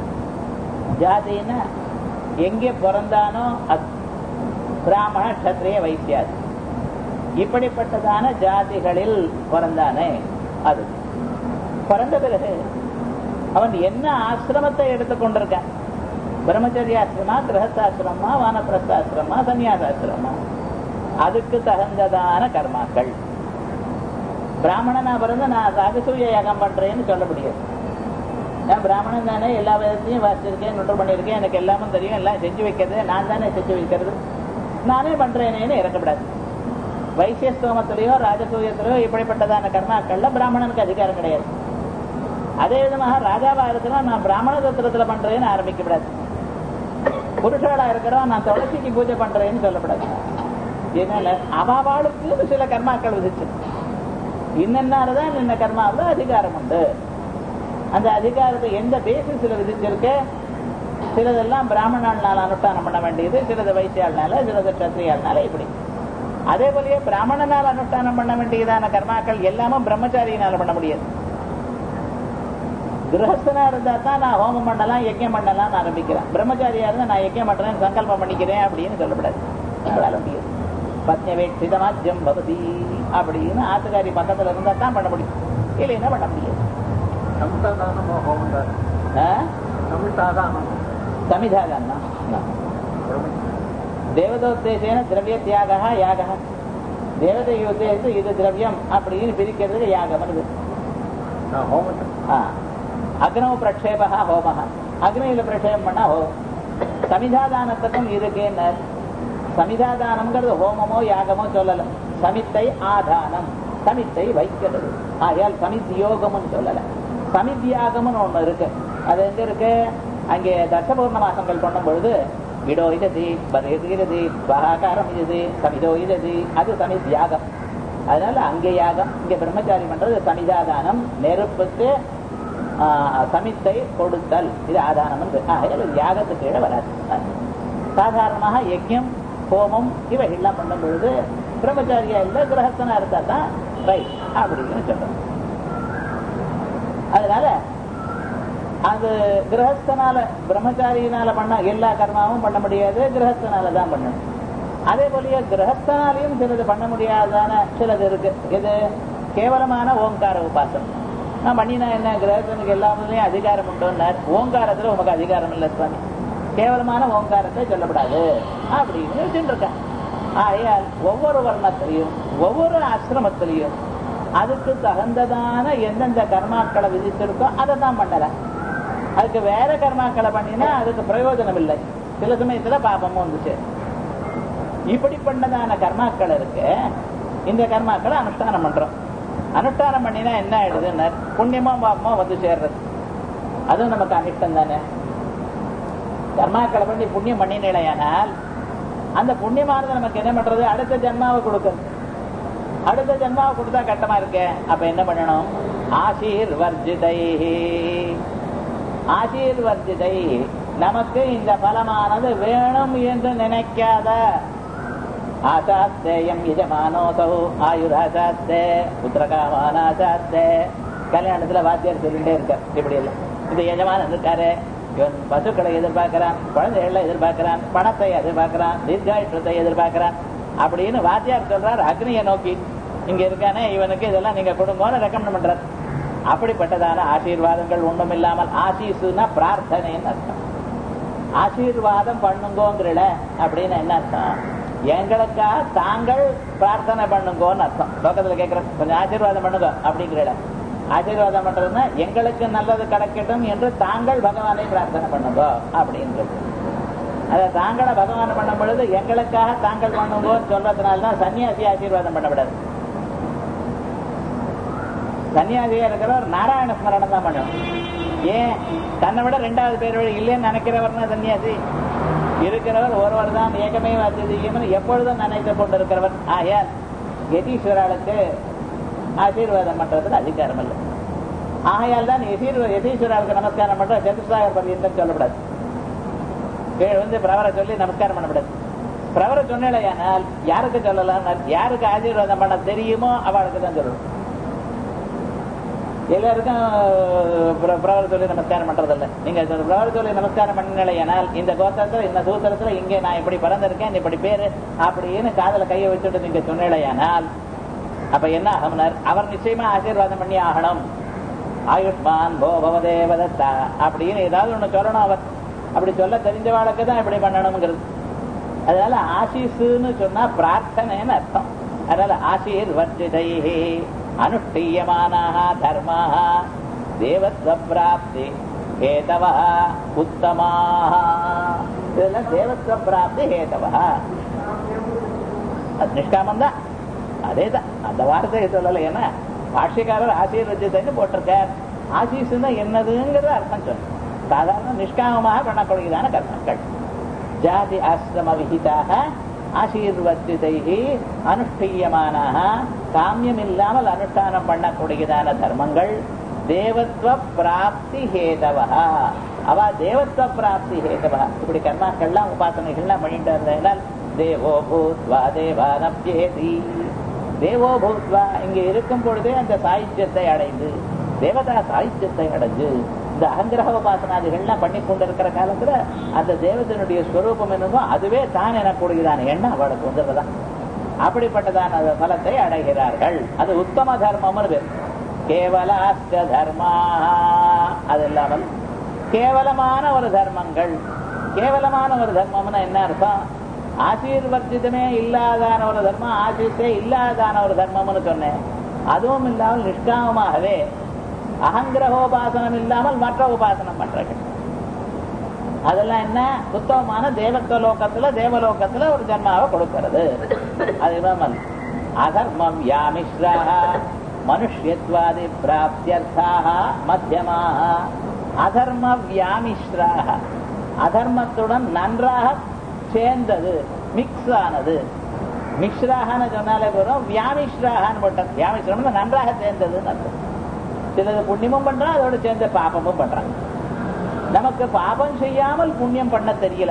ஜாதின்னா எங்கே பிறந்தானோ அது பிராமண கஷத்திரிய வைசியாதி இப்படிப்பட்டதான ஜாதிகளில் பிறந்தானே அது பிறந்த பிறகு அவன் என்ன ஆசிரமத்தை எடுத்துக்கொண்டிருக்கான் பிரம்மச்சரியாசிரமா கிரகஸ்தாசிரமா வானப்பிரஸ்தாசிரமா சன்னியாசாசிரமா அதுக்கு தகுந்ததான கர்மாக்கள் பிராமணனா பிறந்து நான் ராஜசூய யாகம் பண்றேன்னு சொல்ல முடியாது நான் பிராமணன் தானே எல்லா விதத்தையும் வாசிச்சிருக்கேன் நொட்டு பண்ணியிருக்கேன் எனக்கு எல்லாமும் தெரியும் எல்லாம் செஞ்சு வைக்கிறது நான் தானே செஞ்சு வைக்கிறது நானே பண்றேனேன்னு இறக்கப்படாது வைசியஸ்தோமத்திலேயோ ராஜசூயத்திலேயோ இப்படிப்பட்டதான கர்மாக்கள்ல பிராமணனுக்கு அதிகாரம் கிடையாது அதே விதமாக ராஜாவா இருக்கிறோம் நான் பிராமண தத்திரத்துல பண்றேன்னு ஆரம்பிக்கப்படாது புருஷாளா இருக்கிறோம் நான் துளசிக்கு பூஜை பண்றேன்னு சொல்லப்படாது இதனால அவாவாளுக்கு சில கர்மாக்கள் விதிச்சு இன்னன்னாலதான் இந்த கர்மாவில் அதிகாரம் உண்டு அந்த அதிகாரத்தை எந்த பேசிஸ்ல விதிச்சிருக்கு சிலதெல்லாம் பிராமணனால அனுஷ்டானம் பண்ண வேண்டியது சிலது வைசியாள்னால சிலது கத்திரியாள்னால இப்படி அதே போலயே பிராமணனால் அனுஷ்டானம் பண்ண வேண்டியதான கர்மாக்கள் எல்லாமும் பிரம்மச்சாரியினால பண்ண முடியாது கிரகஸ்தனா இருந்தா தான் நான் ஹோமம் பண்ணலாம் யஜ்யம் பண்ணலாம் ஆரம்பிக்கிறேன் பிரம்மச்சாரியா இருந்தா நான் யஜ்யம் பண்றேன் சங்கல்பம் பண்ணிக்கிறேன் அப்படின்னு சொல்லப்படாது நம்மளால முடியாது பத்னவேட்சிதமாஜ்யம் பவதி அப்படின்னு ஆத்துக்காரி பக்கத்துல இருந்தா தான் பண்ண முடியும் இல்லைன்னா பண்ண முடியாது சமிதாதான தேவதோத்தேசேன திரவிய தியாக யாக தேவதை உத்தேசத்து இது திரவியம் அப்படின்னு பிரிக்கிறதுக்கு யாகம் வருது அக்னோ பிரக்ஷேபா ஹோம அக்னியில பிரக்ஷேபம் பண்ணா ஹோமம் சமிதாதானத்துக்கும் இதுக்கு சமிதாதானம்ங்கிறது ஹோமமோ யாகமோ சொல்லல சமித்தை ஆதானம் சமித்தை வைக்கிறது ஆகையால் சமித்யோகம்னு சொல்லல சமித்யாகம்னு ஒண்ணு இருக்கு அது எங்க இருக்கு அங்கே தசபூர்ண மாசங்கள் பண்ணும் பொழுது விடோ இததி பதேதி பகாகாரம் இது சமிதோ இததி அது சமித்யாகம் அதனால அங்கே யாகம் இங்க பிரம்மச்சாரி பண்றது சமிதாதானம் நெருப்புக்கு சமித்தை கொடுத்தல் இது ஆதானம் யாகத்துக்கு கீழே வராது சாதாரணமாக யஜ்யம் ஹோமம் இவைகள்லாம் பண்ணும் பொழுது பிரம்மச்சாரியா இல்ல கிரகஸ்தனா இருந்தா தான் ரைட் அப்படின்னு சொல்றோம் அதனால அது கிரகஸ்தனால பிரம்மச்சாரியினால பண்ண எல்லா கர்மாவும் பண்ண முடியாது கிரகஸ்தனால தான் பண்ணணும் அதே போலயே கிரகஸ்தனாலையும் சிலது பண்ண முடியாதான சிலது இருக்கு இது கேவலமான ஓங்கார உபாசனம் நான் பண்ணினா என்ன கிரகஸ்தனுக்கு எல்லாத்துலயும் அதிகாரம் உண்டோன்னார் ஓங்காரத்துல உமக்கு அதிகாரம் இல்லை சுவாமி கேவலமான ஓங்காரத்தை சொல்லப்படாது அப்படின்னு வச்சுருக்கேன் ஆகையால் ஒவ்வொரு வர்ணத்திலையும் ஒவ்வொரு ஆசிரமத்திலையும் அதுக்கு தகுந்ததான எந்தெந்த கர்மாக்களை விதிச்சிருக்கோ அதை தான் பண்ணல. அதுக்கு வேற கர்மாக்களை பண்ணினா அதுக்கு பிரயோஜனம் இல்லை. சில சமயத்துல பாபமும் வந்துச்சு. இப்படி பண்ணதான கர்மாக்கள் இருக்கு. இந்த கர்மாக்களை அனுஷ்டானம் பண்றோம். அனுஷ்டானம் பண்ணினா என்ன ஆயிடுதுன்னு புண்ணியமோ பாபமோ வந்து சேர்றது. அதுவும் நமக்கு அனிஷ்டம் தானே. கர்மாக்களை பண்ணி புண்ணியம் பண்ணினால் அந்த புண்ணியமானது நமக்கு என்ன பண்றது? அடுத்த ஜென்மாவை கொடுக்குறது. அடுத்த ஜென்மாவை கொடுத்தா கட்டமா இருக்க. அப்ப என்ன பண்ணணும்? ஆசீர்வர்ஜிதை ஆசீர்வர்ஜிதை நமக்கு இந்த பலமானது வேணும் என்று நினைக்காத ஆசாஸ்தேயம் யஜமானோசௌ ஆயுராசாஸ்தே புத்திரகாமானாசாஸ்தே. கல்யாணத்துல வாத்தியார் சொல்லிட்டே இருக்கார் இப்படி இல்லை. இது எஜமானன் இருக்காரு, இவன் பசுக்களை எதிர்பார்க்கிறான், குழந்தைகளை எதிர்பார்க்கிறான், பணத்தை எதிர்பார்க்கிறான், தீர்காயுஷத்தை எதிர்பார்க்கிறான் அப்படின்னு வாத்தியார் சொல்றார். அக்னியை நோக்கி இங்க இருக்கானே இவனுக்கு இதெல்லாம் நீங்க கொடுங்கன்னு ரெக்கமெண்ட் பண்றார். அப்படிப்பட்டதான ஆசீர்வாதங்கள் ஒன்றும் இல்லாமல், ஆசீசுனா பிரார்த்தனைன்னு அர்த்தம். ஆசீர்வாதம் பண்ணுங்கோங்கிறல அப்படின்னு என்ன அர்த்தம்? எங்களுக்காக தாங்கள் பிரார்த்தனை பண்ணுங்கோன்னு அர்த்தம். லோகத்துல கேட்கிற கொஞ்சம் ஆசீர்வாதம் பண்ணுங்க அப்படிங்கிறல. ஆசீர்வாதம் பண்றதுன்னா எங்களுக்கு நல்லது கிடைக்கட்டும் என்று தாங்கள் பகவானை பிரார்த்தனை பண்ணுங்க அப்படின்றது. அதை தாங்களை பகவான் பண்ணும் பொழுது எங்களுக்காக தாங்கள் பண்ணுங்கன்னு சொல்றதுனால்தான் சன்னியாசி ஆசீர்வாதம் பண்ணக்கூடாது. சன்னியாசியா இருக்கிறவர் நாராயண ஸ்மரணம் தான் பண்ணணும். ஏன்? தன்னை விட ரெண்டாவது பேர் வழி இல்லைன்னு நினைக்கிறவர்னா சன்னியாசி. இருக்கிறவர் ஒருவர் தான் ஏகமே வாத்தியம் எப்பொழுதும் நினைத்து கொண்டு இருக்கிறவர். ஆயால் யதீஸ்வராளுக்கு ஆசீர்வாதம் பண்றதுக்கு அதிகாரம் இல்லை. ஆகையால் தான் யதீஸ்வராளுக்கு நமஸ்காரம் பண்ற சதுர்சாகர் பர்யந்தம் சொல்லப்படாது. கீழே வந்து பிரவரை சொல்லி நமஸ்காரம் பண்ணப்படாது. பிரவரை சொன்னால் யாருக்கு சொல்லலாம்? யாருக்கு ஆசீர்வாதம் பண்ண தெரியுமோ அவளுக்கு தான் சொல்லணும். எல்லாருக்கும் பிரவரை சொல்லி நமஸ்காரம் பண்றதில்லை. நீங்க பிரவரை சொல்லி நமஸ்காரம் பண்ணினால் இந்த கோத்திரத்துல இந்த சூத்திரத்துல இங்கே நான் இப்படி பிறந்திருக்கேன் இப்படி பேரு அப்படின்னு காதல கையை வச்சுட்டு நீங்க சொன்னால் அப்ப என்ன ஆகணும்னார்? அவர் நிச்சயமா ஆசீர்வாதம் பண்ணி ஆகணும். ஆயுஷ்மான் போ பவதேவதத்தா அப்படின்னு ஏதாவது ஒண்ணு சொல்லணும். அவர் அப்படி சொல்ல தெரிஞ்சவாளுக்கு தான் இப்படி பண்ணணுங்கிறது. அதனால ஆசீஸ்ன்னு சொன்னா பிரார்த்தனைன்னு அர்த்தம். அதனால ஆசீர்வர்ஜிதை அனுஷ்டீயமானாக தர்மாக தேவத்வ பிராப்தி ஹேதவ உத்தமாக. இதெல்லாம் தேவத்வ பிராப்தி ஹேதவ. அது நிஷ்காமம் தான். அதேதான் அந்த வார்த்தையை சொல்லல. ஏன்னா பாஷ்யக்காரர் ஆசீர்வஜிதைன்னு போட்டிருக்கார். ஆசீஸ்ன்னா என்னதுங்கிறத அர்த்தம் சொல்ல. சாதாரண நிஷ்காமமாக பண்ணக்கூடியதான கர்மங்கள். ஜாதி ஆசிரம விஹிதாக ஆசீர்வதிதை அனுஷ்டீயமானாக காமியம் இல்லாமல் அனுஷ்டானம் பண்ணக்கூடியதான தர்மங்கள் தேவத்வ பிராப்தி ஹேதவா. அவ தேவத்வ பிராப்தி ஹேதவா. இப்படி கர்மாக்கள்லாம் உபாசனைகள்லாம் பண்ணிட்டு இருந்ததுனால் தேவோ பூத்வா தேவானப்யேதி. தேவோ பூத்வா இங்க இருக்கும் பொழுதே அந்த சாயுஜ்யத்தை அடைந்து தேவதா சாயுஜ்யத்தை அடைஞ்சு இந்த அகங்கிரக உபாசனாதிகள்லாம் பண்ணி கொண்டிருக்கிற காலத்துல அந்த தேவதனுடைய ஸ்வரூபம் என்னவோ அதுவே தான் எனக்கூடியதான எண்ணம் அவளுக்கு வந்துடுறதான். அப்படிப்பட்டதான பலத்தை அடைகிறார்கள். அது உத்தம தர்மம்னு பேர். கேவலாஸ்ட தர்மா. அது இல்லாமல் கேவலமான ஒரு தர்மங்கள். கேவலமான ஒரு தர்மம்னா என்ன அர்த்தம்? ஆசீர்வர்ஜிதமே இல்லாதான ஒரு தர்மம், ஆசீர்வே இல்லாதான ஒரு தர்மம்னு சொன்னேன். அதுவும் இல்லாமல் நிஷ்காமமாகவே அகங்கிரகோபாசனம் இல்லாமல் மற்ற உபாசனம் பண்றார்கள். அதெல்லாம் என்ன? உத்தமமான தேவத்துவ லோகத்துல தேவலோகத்துல ஒரு ஜன்மாவை கொடுக்கிறது. அதுதான் அதர்மம் யாமிஸ்ராக மனுஷ்யத்வாதி பிராப்தியர்த்தாக மத்தியமாக. அதர்ம வியாமிஸ்ராக அதர்மத்துடன் நன்றாக சேர்ந்தது, மிக்ஸ் ஆனது. மிக்ஸ்ராகனு சொன்னாலே போதும். வியாமிஸ்ராகனு போட்டோம். வியாமிஸ்ரம் நன்றாக சேர்ந்ததுன்னு அர்த்தம். சிலது புண்ணியமும் பண்றான், அதோட சேர்ந்த பாபமும் பண்றான். நமக்கு பாபம் செய்யாமல் புண்ணியம் பண்ண தெரியல.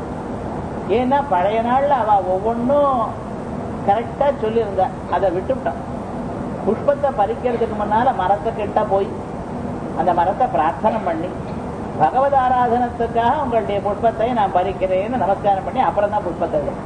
ஏன்னா பழைய நாள்ல அவ ஒவ்வொன்னும் கரெக்டா சொல்லியிருந்தா, அதை விட்டுவிட்டான். புஷ்பத்தை பறிக்கிறதுக்கு முன்னால மரத்துக்கிட்ட போய் அந்த மரத்தை பிரார்த்தனை பண்ணி பகவத் ஆராதனத்துக்காக உங்களுடைய புஷ்பத்தை நான் பறிக்கிறேன்னு நமஸ்காரம் பண்ணி அப்புறம் தான் புஷ்பத்தை எடுக்கும்.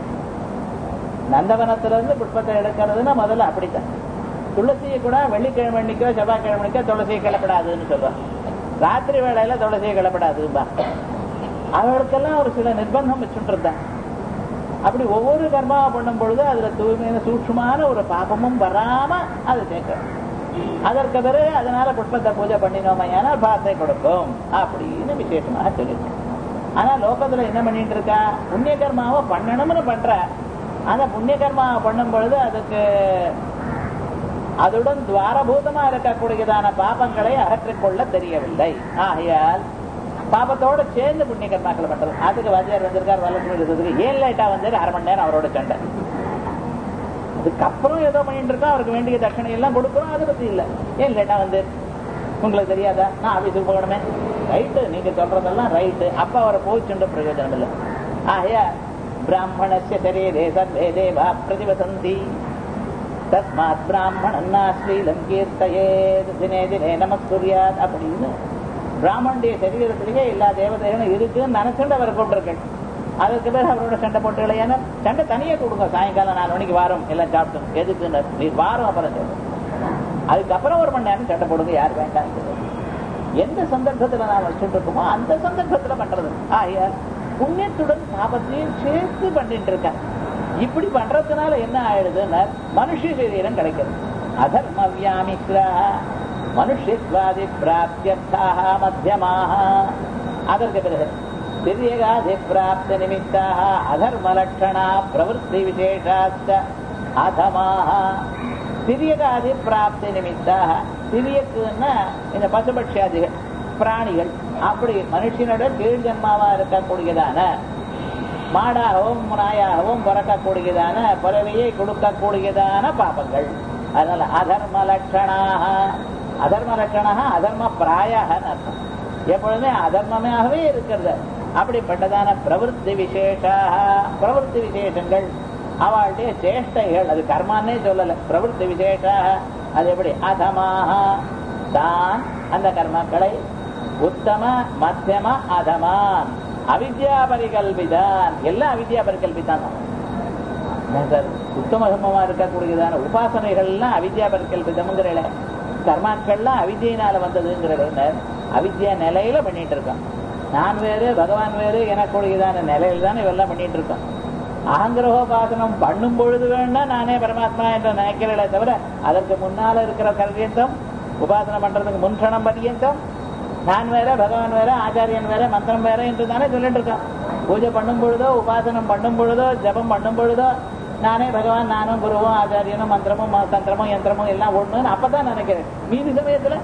நந்தவனத்துல இருந்து புஷ்பத்தை எடுக்கிறதுன்னா முதல்ல அப்படித்தான். துளசியை கூட வெள்ளிக்கிழமை அன்னைக்கோ செவ்வாய்க்கிழமைக்கோ துளசியை கிளப்படாதுன்னு சொல்லுவாங்க. ராத்திரி வேளையில துளசியை கிளப்படாதுப்பா. அவளுக்கெல்லாம் ஒரு சில நிர்பந்தம் வச்சுட்டு இருந்தாங்க. அப்படி ஒவ்வொரு கர்மாவை பண்ணும் பொழுது அதுல தூய்மையான சூட்சமான ஒரு பாபமும் வராம அது சேர்க்கணும். அதற்கு பிறகு அதனால புஷ்பத்தை பூஜை பண்ணினோமா ஏன்னா பாத்தை கொடுக்கும் அப்படின்னு விசேஷமாக சொல்லியிருக்கேன். ஆனா லோகத்துல என்ன பண்ணிட்டு இருக்கா, புண்ணிய கர்மாவை பண்ணணும்னு பண்ற. அந்த புண்ணிய கர்மாவை பண்ணும் பொழுது அதுக்கு அதுடன் துவாரபூதமா இருக்கக்கூடியதான பாபங்களை அகற்றிக்கொள்ள தெரியவில்லை. ஆகையால் பாபத்தோட சேர்ந்து புண்ணிய கர்மாக்களை பண்றது. அதுக்கு வாத்தியார் வந்திருக்கார், வல்லட்சுமி இருக்கிறதுக்கு ஏன் லேட்டா வந்து அரை மணி நேரம் அவரோட சண்டை. அதுக்கப்புறம் ஏதோ பண்ணிட்டு இருக்கோம், அவருக்கு வேண்டிய தட்சணை எல்லாம் கொடுக்கணும், அதை பத்தி இல்லை. ஏன் லேட்டா வந்து உங்களுக்கு தெரியாதா, நான் ஆபீஸுக்கு போகணுமே. ரைட்டு, நீங்க சொல்றதெல்லாம் ரைட்டு. அப்ப அவரை போச்சுன்ற பிரயோஜனம் இல்லை. ஆகையா பிராமணஸ்ய சரீரே சர்வே தேவா பிரதிவசந்தி தஸ்மாத் பிராமணன்னா ஸ்ரீலம் கீர்த்தயேத் தினே தினே நமஸ்குர்யாத் அப்படின்னு பிராமணுடைய சரீரத்திலேயே எல்லா தேவதைகளும் இருக்குன்னு நினைச்சுட்டு அவர் கூப்பிட்டுருக்கேன். அதுக்கு பிறகு அவரோட சண்டை போட்டுகளை ஏன்னா சண்டை தனியே கொடுங்க. சாயங்காலம் நாலு மணிக்கு வாரம் எல்லாம் சாப்பிட்டோம். எதுக்குன்னு நீ வாரம் அப்புறம் சொல்லுங்க. அதுக்கப்புறம் ஒரு மணி நேரம் சண்டை போடுங்க, யார் வேண்டாம். எந்த சந்தர்ப்பத்துல நான் வச்சுட்டு இருக்கோமோ அந்த சந்தர்ப்பத்துல பண்றது. ஆயா புண்ணியத்துடன் பாபத்தையும் சேர்த்து பண்ணிட்டு இருக்கேன். இப்படி பண்றதுனால என்ன ஆயிடுதுன்னா மனுஷ சரீரம் கிடைக்கிறது. அதர்ம வியாமிக்ரா மனுஷத்வாதி பிராப்தியர்த்தாக மத்தியமாக. அதற்கு பிறகு திரியகாதி பிராப்தி நிமித்தாக அதர்ம லட்சணா பிரவருத்தி விசேஷாச்ச அதமாக. திரியகாதி பிராப்தி நிமித்தாக, திரியக்குன்னா இந்த பசுபட்சியாதிகள் பிராணிகள், அப்படி மனுஷனோட கீழ் ஜன்மாவா இருக்கக்கூடியதான மாடாகவும் நாயாகவும் பிறக்கக்கூடியதான பிறவையை கொடுக்கக்கூடியதான பாபங்கள். அதனால அதர்ம லட்சணாக, அதர்ம லட்சணாக அதர்ம பிராயாக அர்த்தம். எப்பொழுதுமே அதர்மமாகவே இருக்கிறது. அப்படிப்பட்டதான பிரவருத்தி விசேஷாக, பிரவருத்தி விசேஷங்கள் அவளுடைய சேஷ்டைகள், அது கர்மானே சொல்லல, பிரவருத்தி விசேஷாக. அது எப்படி அதமாக தான் அந்த கர்மாக்களை உத்தம மத்தியம அதமான் அவித்யா பரிகல்பிதான், எல்லாம் அவித்யா பரிகல்பிதான். சார் உத்தம சமமா இருக்கக்கூடியதான உபாசனைகள்லாம் அவித்யா பரிகல்பிதம்ங்கிறல, கர்மாக்கள்லாம் அவித்யினால வந்ததுங்கிறத அவித்யா நிலையில பண்ணிட்டு இருக்கோம். நான் வேறு பகவான் வேறு எனக்கூடியதான நிலையில தான் இவெல்லாம் பண்ணிட்டு இருக்கோம். அகங்கிரகோபாசனம் பண்ணும் பொழுது வேணா நானே பரமாத்மா என்று நினைக்கிறேன் தவிர அதற்கு முன்னால இருக்கிற பர்யந்தம் உபாசனை பண்றதுக்கு முன்கணம் பர்யந்தம் நான் வேற பகவான் வேற ஆச்சாரியன் வேற மந்திரம் வேற என்று தானே சொல்லிட்டு இருக்கோம். பூஜை பண்ணும் பொழுதோ உபாசனம் பண்ணும் பொழுதோ ஜபம் பண்ணும் பொழுதோ நானே பகவான், நானும் குருவும் ஆச்சாரியனும் மந்திரமும் தந்திரமும் யந்திரமும் எல்லாம் ஒண்ணுன்னு அப்பதான் நினைக்கிறேன் மீதி சமயத்துல.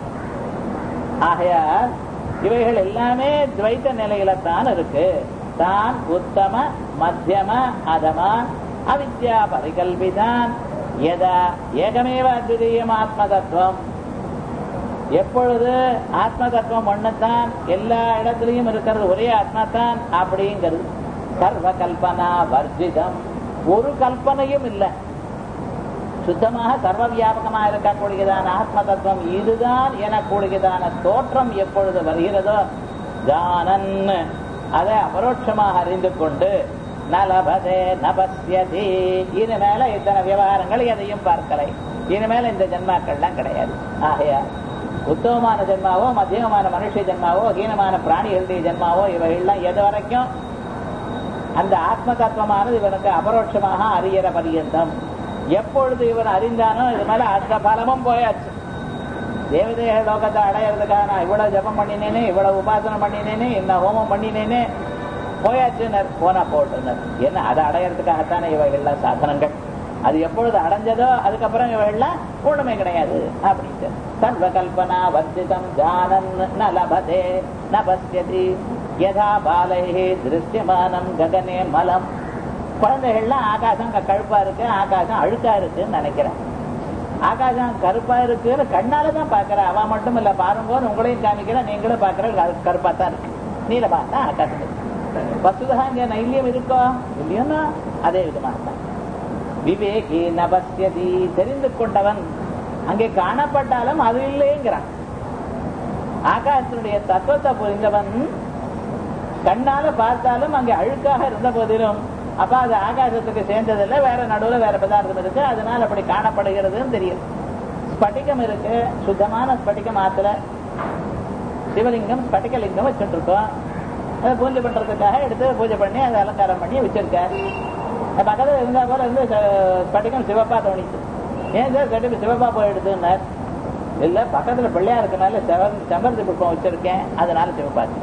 ஆகையா இவைகள் எல்லாமே துவைத்த நிலையில தான் இருக்கு. தான் உத்தம மத்தியம அதமா அவித்யா பரிகல்பிதான். எதா ஏகமேவ அத்விதீயம் ஆத்ம தத்துவம், எப்பொழுது ஆத்ம தத்துவம் ஒண்ணுத்தான், எல்லா இடத்திலையும் இருக்கிறது ஒரே ஆத்மா தான் அப்படிங்கிறது. சர்வ கல்பனா வர்ஜிதம், ஒரு கல்பனையும் இல்லை, சுத்தமாக சர்வ வியாபகமாக இருக்கக்கூடியதான ஆத்ம தத்துவம் இதுதான் எனக்கூடியதான தோற்றம் எப்பொழுது வருகிறதோ ஜானன் அதை அபரோட்சமாக அறிந்து கொண்டு நலபதே நபஸ்யதி, இனிமேல இத்தனை விவகாரங்கள் எதையும் பார்க்கலை, இனிமேல இந்த ஜென்மாக்கள்லாம் கிடையாது. ஆகையா உத்தமமான ஜென்மாவோ மத்தியமான மனுஷ ஜென்மாவோ ஹீனமான பிராணிகளுடைய ஜென்மாவோ இவைகள்லாம் எது வரைக்கும் அந்த ஆத்ம தத்துவமானது இவனுக்கு அபரோட்சமாக அறியற பரியந்தம். எப்பொழுது இவன் அறிந்தானோ இது மேல அந்த பலமும் போயாச்சு. தேவதேக லோகத்தை அடையிறதுக்காக நான் இவ்வளவு ஜபம் பண்ணினேனே, இவ்வளவு உபாசனம் பண்ணினேனே, இந்த ஹோமம் பண்ணினேனே, போயாச்சுனர் போனா போட்டுனர். என்ன அதை அடையறதுக்காகத்தானே இவைகள்லாம் சாதனங்கள். அது எப்பொழுது அடைஞ்சதோ அதுக்கப்புறம் இவைகள்லாம் ஒண்ணுமே கிடையாது அப்படின்ட்டு. சர்வ கல்பனா வர்ஜிதம் ஜானன் ந லபதே ந பஸ்யதி யதா பாலைஹி திருஷ்யமானம் ககனே மலம். குழந்தைகள்லாம் ஆகாசம் கழுப்பா இருக்கு, ஆகாசம் அழுக்கா இருக்குன்னு நினைக்கிறேன். ஆகாசம் கருப்பா இருக்குன்னு கண்ணாலதான் பாக்குற. அவ மட்டும் இல்ல, பாரும்போது உங்களையும் காமிக்கிற, நீங்களும் பாக்குற கருப்பா தான் இருக்கு. நீல பார்த்தா ஆகாசம் இருக்கு. வசுதா இங்க நைல்யம் இருக்கோ இல்லையோன்னா அதே விதமாக தான். விவேகி நபஸ்யதி, தெரிந்து கொண்டவன் அங்கே காணப்பட்டாலும் அது இல்லைங்கிறான். ஆகாசனுடைய தத்துவத்தை புரிந்தவன் கண்ணால பார்த்தாலும் அங்கே அழுக்காக இருந்த போதிலும் அப்ப அது ஆகாசத்துக்கு சேர்ந்ததில்லை, வேற நடுவுல வேற பதார்த்தம் இருக்கு, அதனால அப்படி காணப்படுகிறதுன்னு தெரியும். ஸ்பட்டிகம் இருக்கு, சுத்தமான ஸ்பட்டிகம் ஆத்துல சிவலிங்கம் ஸ்பட்டிகலிங்கம் வச்சுட்டு இருக்கோம். அதை பூஜை பண்றதுக்காக எடுத்து பூஜை பண்ணி அதை அலங்காரம் பண்ணி வச்சிருக்க. பக்கத்துல இருந்தா போல இருந்து ஸ்பட்டிகம் சிவப்பா தோணிச்சு. ஏன் சார் ஸ்பட்டிகம் சிவப்பா போயிடுதுன்னார். இல்ல பக்கத்துல பிள்ளையா இருக்கனால செம்பருத்தி புஷ்பம் வச்சிருக்கேன், அதனால சிவப்பாச்சு.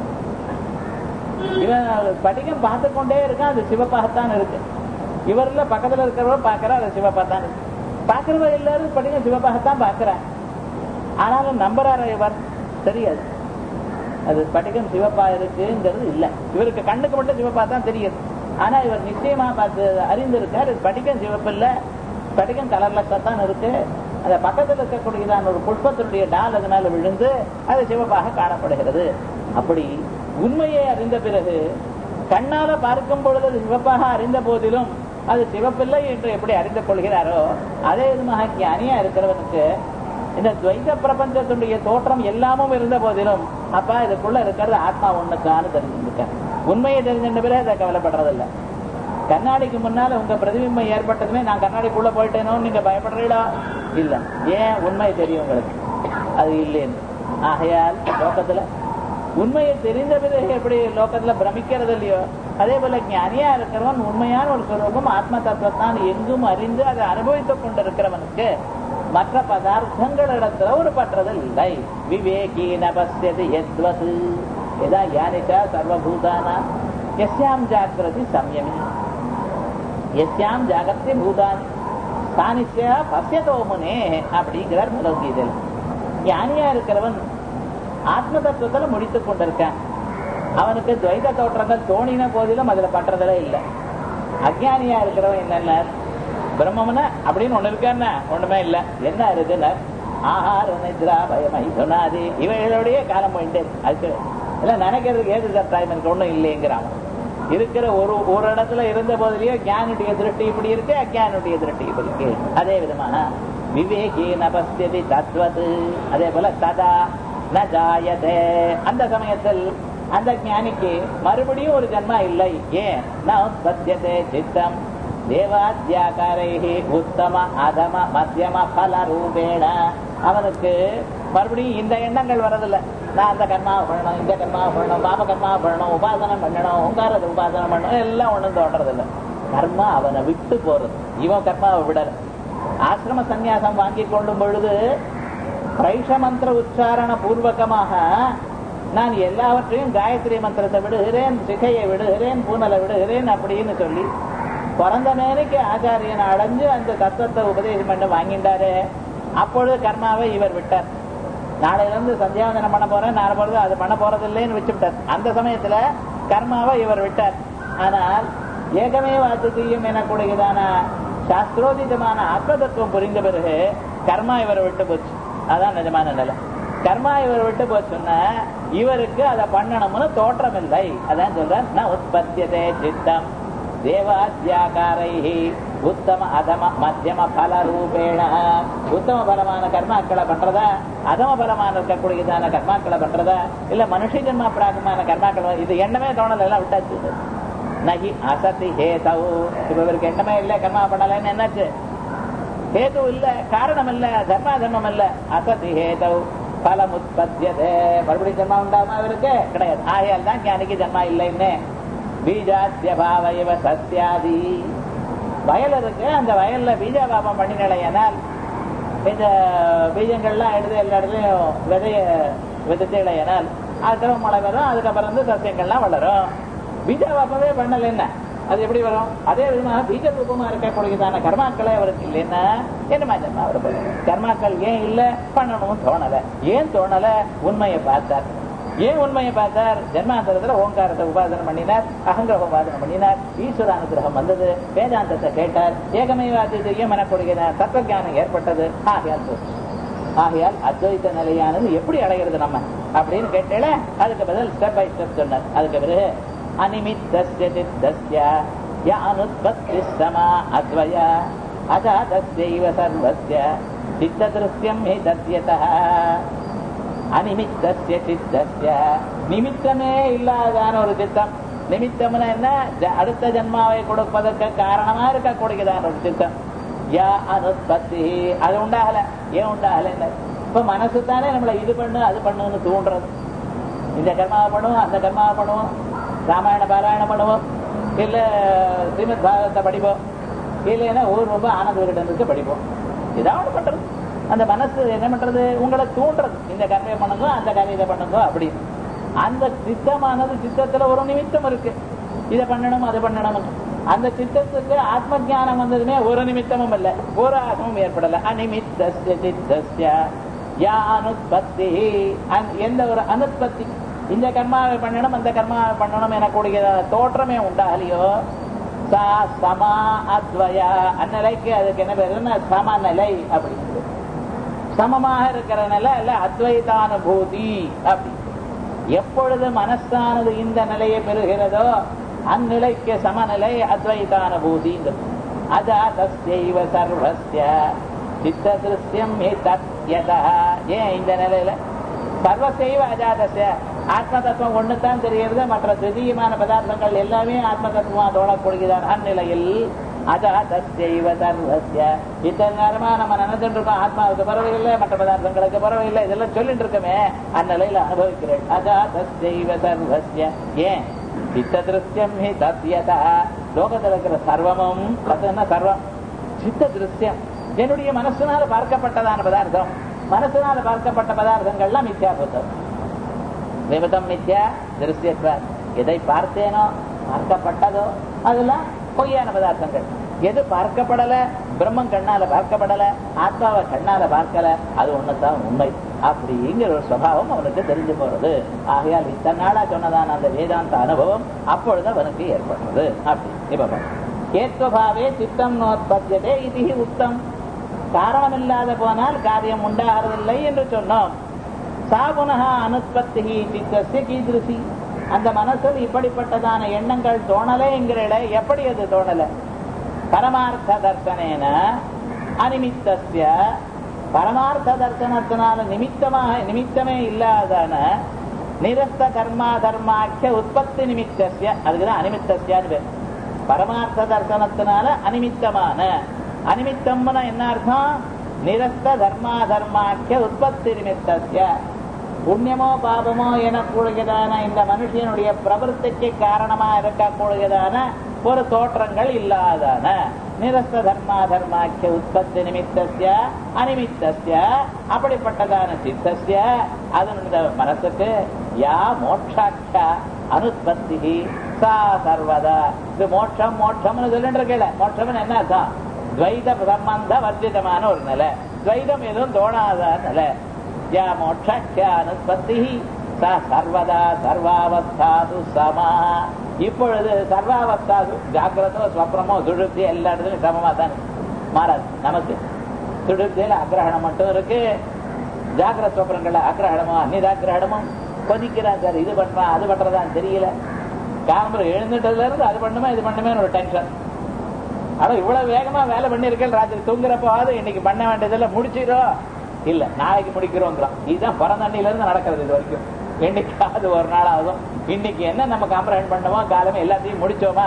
இவன் ஸ்பட்டிகம் பார்த்து கொண்டே இருக்கான், அது சிவப்பாகத்தான் இருக்கு. இவர்ல பக்கத்துல இருக்கிறவங்க பாக்குறா அது சிவப்பாத்தான் இருக்கு. பாக்குறவ எல்லாரும் ஸ்பட்டிகம் சிவப்பாகத்தான் பாக்குறான். ஆனாலும் நம்புறாரு இவர் தெரியாது அது ஸ்பட்டிகம் சிவப்பா இருக்குங்கிறது இல்ல. இவருக்கு கண்ணுக்கு மட்டும் சிவப்பா தான் தெரியுது. ஆனா இவர் நிச்சயமா பார்த்து அறிந்திருக்காரு ஸ்பட்டிகம் சிவப்பு இல்ல, ஸ்பட்டிகம் கலர்ல தான் இருக்கு. அந்த பக்கத்தில் இருக்கக்கூடியதான ஒரு புஷ்பத்தினுடைய டால் அதனால விழுந்து அது சிவப்பாக காணப்படுகிறது. அப்படி உண்மையை அறிந்த பிறகு கண்ணால பார்க்கும் பொழுது அது சிவப்பாக அறிந்த போதிலும் அது சிவப்பில்லை என்று எப்படி அறிந்து கொள்கிறாரோ அதே விதமாக ஞானியா இருக்கிறவனுக்கு இந்த துவைத பிரபஞ்சத்துடைய தோற்றம் எல்லாமும் இருந்த போதிலும் அப்பா இதுக்குள்ள இருக்கிறது ஆத்மா ஒண்ணுக்கான்னு தெரிஞ்சுருக்க. உண்மையை தெரிஞ்சின்ற பிறகு அதை கவலைப்படுறதில்லை. கண்ணாடிக்கு முன்னால உங்க பிரதிபிம்பம் ஏற்பட்டதுமே நான் கண்ணாடிக்குள்ள போயிட்டேனோ நீங்க பயப்படுறீங்களா? இல்ல. ஏன்? உண்மை தெரியும் உங்களுக்கு அது இல்லைன்னு. ஆகையால் லோகத்துல உண்மையை தெரிந்த பிறகு எப்படி லோகத்துல பிரமிக்கிறது இல்லையோ அதே போல ஞானியா இருக்கிறவன் உண்மையான ஒரு சுரூபம் ஆத்ம தத்துவத்தான் எங்கும் அறிந்து அதை அனுபவித்துக் கொண்டிருக்கிறவனுக்கு மற்ற பதார்த்தங்கள் இடத்துல ஒரு பற்றுதல் இல்லை. விவேகி நபஸ்யதி யத்வது யதா யானிகா சர்வபூதானா யஸ்யாம் ஜாக்ரதி சம்யமி யஸ்யாம் ஜாகத்தி பூதானி தானிச்ச பசியதோ முனே அப்படிங்கிறார் பகவத்கீதையில். ஞானியா இருக்கிறவன் ஆத்ம தத்துவத்துல முடித்துக் கொண்டிருக்கான். அவனுக்கு துவைத தோற்றங்கள் தோணின போதிலும் அதுல பற்றதே இல்லை. அஜ்ஞானியா இருக்கிறவன் என்னென்ன பிரம்மம்னா அப்படின்னு ஒண்ணு இருக்கான்னா ஒண்ணுமே இல்ல. என்ன இருக்குன்னு ஆஹார நித்ரா பயமை சொன்னாது இவைகளுடைய காலம் போயிட்டு அதுக்கு எல்லாம் நினைக்கிறதுக்கு ஏது டைம் எனக்கு ஒண்ணும் இல்லைங்கிறான். இருக்கிற ஒரு ஒரு இடத்துல இருந்த போதிலேயே ஞானுடைய திருஷ்டி இப்படி இருக்கு, அஜ்ஞானுடைய திருஷ்டி இப்படி இருக்கு. அதே விதமான விவேகி நபஸ்யதி தத்வது அதே போல ததா ந ஜாயதே அந்த சமயத்தில் அந்த ஞானிக்கு மறுபடியும் ஒரு ஜன்மா இல்லை. ஏன்? ந உத்பத்யதே சித்தம் தேவாத்யாகாரைஹி உத்தம அதம மத்தியம பல ரூபேண அவனுக்கு மறுபடியும் இந்த எண்ணங்கள் வரதில்லை. நான் அந்த கர்மாவை பண்ணணும், இந்த கர்மாவை பண்ணணும், பாப கர்மாவை பண்ணணும், உபாசனம் பண்ணணும், ஓங்காரத்தை உபாசனம் பண்ணணும், எல்லாம் ஒண்ணும் தோன்றதில்லை. கர்மா அவனை விட்டு போறது. இவன் கர்மாவை விடல. ஆசிரம சன்னியாசம் வாங்கி கொள்ளும் பொழுது பிரைஷ மந்திர உச்சாரண பூர்வகமாக நான் எல்லாவற்றையும் காயத்ரி மந்திரத்தை விடுகிறேன், சிகையை விடுகிறேன், பூனலை விடுகிறேன் அப்படின்னு சொல்லி பிறந்த மேலைக்கு ஆச்சாரியனை அடைஞ்சு அந்த தத்துவத்தை உபதேசம் பண்ண வாங்கிட்டாரு. அப்பொழுது கர்மாவை இவர் விட்டார். நாளையில இருந்து சந்தியாவந்தனம் பண்ண போறேன், நாளை பொழுது அது பண்ண போறது இல்லைன்னு வச்சு விட்டார். அந்த சமயத்துல கர்மாவை இவர் விட்டார். ஆனால் ஏகமே வாத்துத்தையும் எனக்கூடியதான சாஸ்திரோதிதமான ஆத்ம தத்துவம் புரிந்த பிறகு கர்மா இவரை விட்டு போச்சு. அதான் நிஜமான நிலை. கர்மா இவர் விட்டு போச்சுன்னா இவருக்கு அதை பண்ணணும்னு தோற்றம் இல்லை. அதான் சொல்ற ந உற்பத்தியதே சித்தம் தேவாத்யாகாரைஹி உத்தம அதம மத்தியம பல ரூபேண உத்தம பலமான கர்மாக்களை பண்றதா அதம பலமான இருக்கக்கூடியதான கர்மாக்களை பண்றதா இல்ல மனுஷ ஜன்மா பிராகமான கர்மாக்கள் இது எண்ணமே தோணல எல்லாம் விட்டாச்சு. நகி அசதி ஹேதவு இப்ப இவருக்கு எண்ணமே இல்லை கர்மா பண்ணலன்னு என்னாச்சு? ஹேது இல்ல, காரணம் இல்ல, தர்மா தர்மம் இல்ல. அசதி ஹேதவு பலம் உற்பத்தியதே மறுபடியும் ஜன்மா உண்டாமா இவருக்கு கிடையாது. ஆகையால் தான் ஞானிக்கு ஜன்மா இல்லைன்னு. பீஜாத்தியபாவ சத்யாதி வயல் இருக்கு, அந்த வயல்ல பீஜாபாபம் பண்ணினால் இந்த பீஜங்கள்லாம் எடுத்து எல்லா இடத்துலயும் விதைய விதைச்சலையினால் அதுக்கப்புறம் மழை வரும், அதுக்கப்புறம் வந்து சத்தியங்கள்லாம் வளரும். பீஜாபாபமே பண்ணல என்ன அது எப்படி வரும்? அதே விதமாக பீஜ ரூபமா இருக்கக்கூடியதான கர்மாக்களே அவருக்கு இல்லைன்னா என்னமா ஜன்மா அவர் கர்மாக்கள் ஏன் இல்ல பண்ணணும் தோணல. ஏன் தோணல? உண்மையை பார்த்தார். ஏன் உண்மையை பார்த்தார்? ஜென்மாந்தரத்துல ஓங்காரத்தை உபாசனம் பண்ணினார், அகங்கிரக உபாசனம் பண்ணினார், ஈஸ்வர அனுகிரகம் வந்தது, வேதாந்தத்தை கேட்டார், ஏகமேவாதியம் எனக்கூடியதான தத்துவஞானம் ஏற்பட்டது. ஆகையால் ஆகையால் அத்வைத நிலையானது எப்படி அடைகிறது நம்ம அப்படின்னு கேட்டேல அதுக்கு பதில் ஸ்டெப் பை ஸ்டெப் சொன்னார். அதுக்கு பிறகு அனிமித்தஸ்ய சித்தஸ்ய ய அனுத்பத்தி சமா அத்வய அஜாதஸ்யைவ சர்வஸ்ய சித்தத்ருஷ்யம் ஹி தத்யதஹ அனிமித்தஸ்ய சித்தஸ்ய நிமித்தமே இல்லாதான ஒரு சித்தம். நிமித்தம்னா என்ன? அடுத்த ஜன்மாவை கொடுப்பதற்கு காரணமா இருக்கக்கூடியதான ஒரு சித்தம். யா அனுத்பத்தி அது உண்டாகல. ஏன் உண்டாகல? இப்ப மனசு தானே நம்மளை இது பண்ணு அது பண்ணுன்னு தூண்டுறது. இந்த கர்மாவை பண்ணுவோம், அந்த கர்மாவை பண்ணுவோம், ராமாயண பாராயணம் பண்ணுவோம், இல்ல ஸ்ரீமத் பாகவத்தை படிப்போம், இல்லைன்னா ஒரு ரொம்ப ஆனந்த விகடனுக்கு படிப்போம். ஏதாவது பண்றது அந்த மனசு என்ன பண்றது, உங்களை தூண்டுறது, இந்த கதையை பண்ணுங்க அந்த கதையை பண்ணுங்க அப்படின்னு. அந்த சித்தமானது சித்தத்துல ஒரு நிமித்தம் இருக்கு, இதை பண்ணணும் அதை பண்ணணும். அந்த சித்தத்துக்கு ஆத்ம ஜானம் வந்ததுமே ஒரு நிமித்தமும் இல்லை, ஒரு ஆகமும் ஏற்படல. அனிமித்த சித்தஸ்ய யா அனுத்பத்தி, எந்த ஒரு அனுத்பத்தி, இந்த கர்மாவை பண்ணணும் அந்த கர்மாவை பண்ணணும் எனக்கூடிய தோற்றமே உண்டாகலையோ, சா சமா அத்வயா, அந்நிலைக்கு அதுக்கு என்ன பேருன்னா சமநிலை அப்படிங்கிறது. சமமாக இருக்கிற நிலை இல்ல அத்வைதானுபூதி அப்படி. எப்பொழுது மனசானது இந்த நிலையை பெறுகிறதோ அந்நிலைக்கு சமநிலை அத்வைதானுபூதி. அஜாதஸ்யைவ சர்வஸ்ய சித்த திருஷ்யம் ஏன் இந்த நிலையில சர்வசைவ அஜாதஸ்ய ஆத்ம தத்துவம் ஒண்ணுதான் தெரிகிறது, மற்ற திடீயமான பதார்த்தங்கள் எல்லாமே ஆத்ம தத்துவமா தோணக்கூடியதான் அந்நிலையில். அஜாதஸ்யைவ சர்வஸ்ய, இத்தனை நேரமா நம்ம நினைச்சுட்டு இருக்கோம் ஆத்மாவுக்கு பறவையில்லை மற்ற பதார்த்தங்களுக்கு பறவையில்லை இதெல்லாம் சொல்லிட்டு இருக்கோமே, அந்நிலையில அனுபவிக்கிறேன். அஜாதஸ்யைவ சர்வஸ்ய ஏன் சித்த திருஷ்யம் ஹி தத்யதா, லோகத்தில் இருக்கிற சர்வமும் என்ன சர்வம் சித்த திருஷ்யம், என்னுடைய மனசுனால பார்க்கப்பட்டதான பதார்த்தம், மனசுனால பார்க்கப்பட்ட பதார்த்தங்கள்லாம் மித்யா புத்தம். விபதம் மித்யா திருஷ்யத்வ, எதை பார்த்தேனோ பார்க்கப்பட்டதோ அதெல்லாம் பொய்யான பதார்த்தங்கள். எது பார்க்கப்படல, பிரம்மம் கண்ணால பார்க்கப்படல, ஆத்மாவை கண்ணால பார்க்கல, அது ஒண்ணுதான் உண்மை அப்படிங்கிற ஒரு சுபாவம் அவனுக்கு தெரிஞ்சு போறது. ஆகையால் இத்தனை நாளா சொன்னதான அந்த வேதாந்த அனுபவம் அப்பொழுது அவனுக்கு ஏற்படுறது. அப்படி இப்ப ஏத்வபாவே சித்தம் நோத்பத்தியதே இது உத்தம், காரணம் இல்லாத போனால் காரியம் உண்டாகிறதில்லை என்று சொன்னோம். சா புனः அனுத்பத்தி சித்தஸ்ய கீதிருசி, அந்த மனசில் இப்படிப்பட்டதான எண்ணங்கள் தோணலே என்கிற எப்படி அது தோணல? பரமார்த்த தர்சனேன அனிமித்தஸ்ய, பரமார்த்த தர்சனத்தினால நிமித்தமாக நிமித்தமே இல்லாதான நிரஸ்த கர்மா தர்மாக்கிய உற்பத்தி நிமித்தஸ்ய, அதுக்குதான் அனிமித்தஸ்யான்னு பேர். பரமார்த்த தர்சனத்தினால அனிமித்தமான, அனிமித்தம்னா என்ன அர்த்தம்? நிரஸ்த தர்மா தர்மாக்கிய உற்பத்தி நிமித்தஸ்ய, புண்ணியமோ பாபமோ எனக்கூடியதான இந்த மனுஷனுடைய பிரவருத்திக்கு காரணமா இருக்கக்கூடியதான ஒரு தோற்றங்கள் இல்லாதான நிரஸ்த தர்மா தர்மாக்கிய உற்பத்தி நிமித்தஸ்ய அனிமித்தஸ்ய, அப்படிப்பட்டதான சித்தஸ்ய அதனுடைய மனசுக்கு யா மோட்சாட்சா அனுத்பத்தி சா சர்வதா. இது மோட்சம் மோட்சம்னு சொல்லிட்டு இருக்கல, மோட்சம்னு என்ன அர்த்தம்? துவைத சம்பந்த வர்ஜிதமான ஒரு நிலை, துவைதம் எதுவும் தோணாத நிலை. யா மோட்சாட்சா அனுத்பத்தி சா சர்வதா சர்வாவஸ்தாது சமா. இப்பொழுது சர்வாவஸ்தாது ஜாகிரதோ ஸ்வப்னமோ சுழுப்தி எல்லா இடத்துலையும் சமமா தான் மாறாது. நமக்கு சுழுப்தியில அக்கிரகணம் மட்டும் இருக்கு, ஜாகிரத ஸ்வப்னங்கள்ல அக்கிரகணமோ அந்நிதாக்கிரகணமும் கொதிக்கிறான் சார், இது பண்றான் அது பண்றதான்னு தெரியல. காலம்பரம் எழுந்துட்டதுல இருந்து அது பண்ணுமே இது பண்ணுமே ஒரு டென்ஷன். ஆனா இவ்வளவு வேகமா வேலை பண்ணிருக்கேன், ராத்திரி தூங்குறப்பாவது இன்னைக்கு பண்ண வேண்டியதெல்லாம் முடிச்சிடும் இல்ல நாளைக்கு முடிக்கிறோங்கிறோம். இதுதான் பிறந்தண்ணில இருந்து நடக்கிறது இது வரைக்கும். என்னைக்காவது ஒரு நாள் ஆகும், இன்னைக்கு என்ன நம்ம காம்ப்ரஹெண்ட் பண்ணோமோ காலமே எல்லாத்தையும் முடிச்சோமா,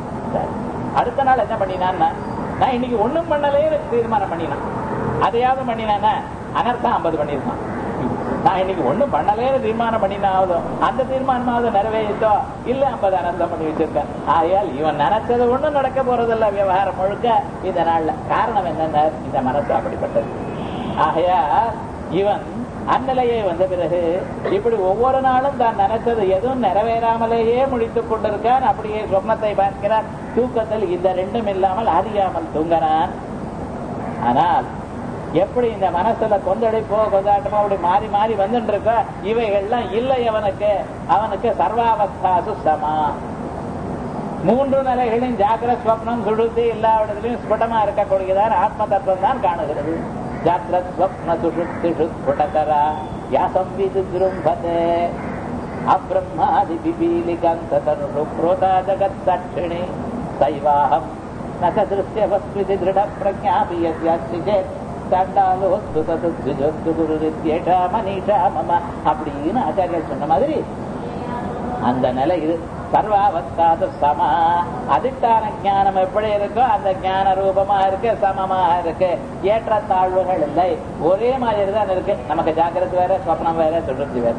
அடுத்த நாள் என்ன பண்ணினான்னா நான் இன்னைக்கு ஒண்ணும் பண்ணலே தீர்மானம் பண்ணினான், அதையாவது பண்ணினானா அனர்த்தம் ஐம்பது பண்ணிருக்கான். நான் இன்னைக்கு ஒண்ணும் பண்ணலேன்னு தீர்மானம் பண்ணினாவதும் அந்த தீர்மானமாவது நிறைவேற்றோ இல்ல ஐம்பது அனர்த்தம் பண்ணி வச்சிருக்கேன். ஆகையால் இவன் நினைச்சது ஒண்ணும் நடக்க போறதில்ல விவகாரம் முழுக்க இந்த நாள்ல. காரணம் என்னன்னா இந்த மனசு அப்படிப்பட்டது. ஆகையா இவன் அந்நிலையை வந்த பிறகு இப்படி ஒவ்வொரு நாளும் தான் நினைச்சது எதுவும் நிறைவேறாமலேயே முடித்துக் கொண்டிருக்கான். அப்படியே சொப்னத்தை பார்க்கிறான், தூக்கத்தில் இந்த ரெண்டும் இல்லாமல் அறியாமல் தூங்கினான். ஆனால் எப்படி இந்த மனசுல கொந்தளிப்போ கொந்தாட்டமோ அப்படி மாறி மாறி வந்துட்டு இருக்க இவைகள்லாம் இல்லை அவனுக்கு. அவனுக்கு சர்வாவஸ்தாது சமா, மூன்று நிலைகளின் ஜாகிரத ஸ்வப்னம் சுழுத்தி எல்லா இடத்திலையும் ஸ்புடமா இருக்கக்கூடியதான் ஆத்ம தத்துவம் தான் காணுகிறது. ஜாகிரத் ஸ்வப்ன சுஷுப்திஷு ஸ்புடகரா யாசம்விது திரும்பதே அப்ரம்மாதி பிபீலிகந்த தனு புரோதா ஜகத் சாட்சிணி சைவாஹம் ந திருஷ்ய வஸ்துதி திருட பிரஜாபி யஸ்யாஸ்தி சேத் தண்டாலோ சுதது துஜோஸ்து குரு ரித்யேஷா மனிஷா மம அப்படின்னு ஆச்சாரியர் சொன்ன மாதிரி அந்த நிலை இது. சர்வாவஸ்தாது சமா, அதிஷ்டான ஞானம் எப்படி இருக்கோ அந்த ஞான ரூபமா இருக்கு, சமமா இருக்கு, ஏற்ற தாழ்வுகள் இல்லை, ஒரே மாதிரி தான் இருக்கு. நமக்கு ஜாக்கிரதை வேற, சொப்னம் வேற, சுழுப்தி வேற.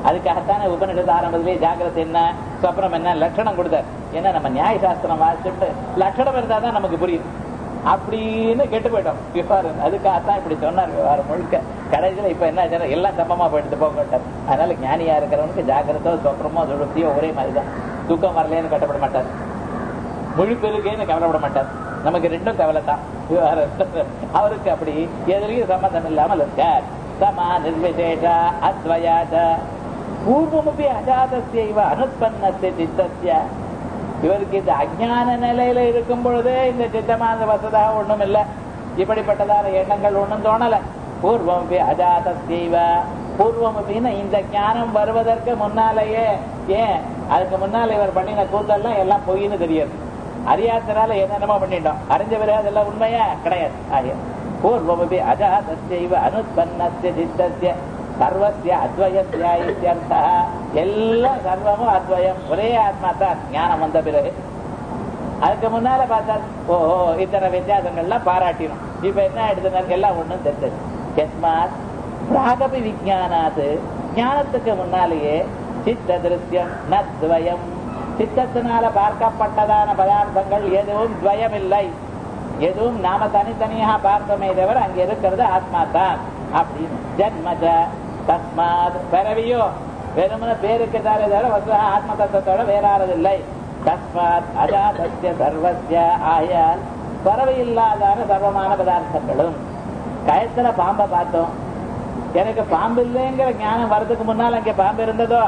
அதுக்காகத்தானே உபநிஷத்து ஆரம்பத்திலேயே ஜாகிரதை என்ன சொப்னம் என்ன லட்சணம் கொடுத்தார். ஏன்னா நம்ம நியாய சாஸ்திரம் வாசிச்சுட்டு லட்சணம் இருந்தா தான் நமக்கு புரியும் அப்படின்னு கெட்டு போயிட்டோம் விவகாரம். அதுக்காகத்தான் இப்படி சொன்னார் விவகாரம் முழுக்க. கடைசியில் இப்ப என்ன எல்லாம் தப்பமா போயிட்டு போகட்டார். அதனால ஞானியா இருக்கிறவனுக்கு ஜாகிரதோ சொப்னமோ சுழுப்தியோ ஒரே மாதிரிதான். தூக்கம் வரலேன்னு கட்டப்பட மாட்டார், முழிப்பெருக்கேன்னு கவலைப்பட மாட்டார். நமக்கு ரெண்டும் கவலை தான் விவகாரம். அவருக்கு அப்படி எதிரையும் சம்பந்தம் இல்லாமல் இருக்கார். சமா நிர்விசேஷ அத்வயாத பூர்வமுப்பி அஜாதஸ்யைவ அனுத்பன்னஸ்ய சித்தஸ்ய. இவருக்கு இந்த அஜ்ஞான நிலையில இருக்கும் பொழுதே இந்த சித்தமான வசதாக ஒண்ணும் இல்லை, இப்படிப்பட்டதான எண்ணங்கள் ஒண்ணும் தோணல. பூர்வமுப்பி அஜாதஸ்யைவ, பூர்வமுப்பின்னு இந்த ஞானம் வருவதற்கு முன்னாலேயே, ஏன் அதுக்கு முன்னால இவர் பண்ணின கூத்தெல்லாம் எல்லாம் பொய்ன்னு தெரியாது. அறியாதனால என்னென்னமோ பண்ணிட்டோம், அறிஞ்ச பிறகு அதெல்லாம் உண்மையா கிடையாது. ஆகிய பூர்வமுப்பி அஜாதஸ்யைவ அனுத்பன்னஸ்ய சித்தஸ்ய சர்வஸ்ய அத்வயஸ்ய இத்யர்த்தா. எல்லாம் சர்வமும் அத்வயம், ஒரே ஆத்மா தான் ஞானம் வந்த பிறகு. அதுக்கு முன்னால பார்த்தா ஓஹோ இத்தனை வித்தியாசங்கள்லாம் பாராட்டினோம். இப்ப என்ன எடுத்துனாரு, எல்லாம் ஒண்ணும் தெரிஞ்சது. எஸ்மாத் பிராகபி விஜானாது, ஞானத்துக்கு முன்னாலேயே சித்த திருஷ்யம் நத்வயம், சித்தத்தினால பார்க்கப்பட்டதான பதார்த்தங்கள் எதுவும் துவயம் இல்லை, எதுவும் நாம தனித்தனியாக பார்த்தோமே தவிர அங்க இருக்கிறது ஆத்மா தான் அப்படின்னு. ஜன்மஜ தஸ்மாத், பிறவியோ வெறுமன பேருக்கு தாரே தவிர வசுதா ஆத்ம தத்துவத்தோட வேறாறதில்லை. தஸ்மாத் அஜாதஸ்ய சர்வஸ்ய, ஆயால் பறவை இல்லாதான சர்வமான பதார்த்தங்களும். கயத்துல பாம்பை பார்த்தோம், எனக்கு பாம்பு இல்லைங்கிற ஞானம் வர்றதுக்கு முன்னால் அங்கே பாம்பு இருந்ததோ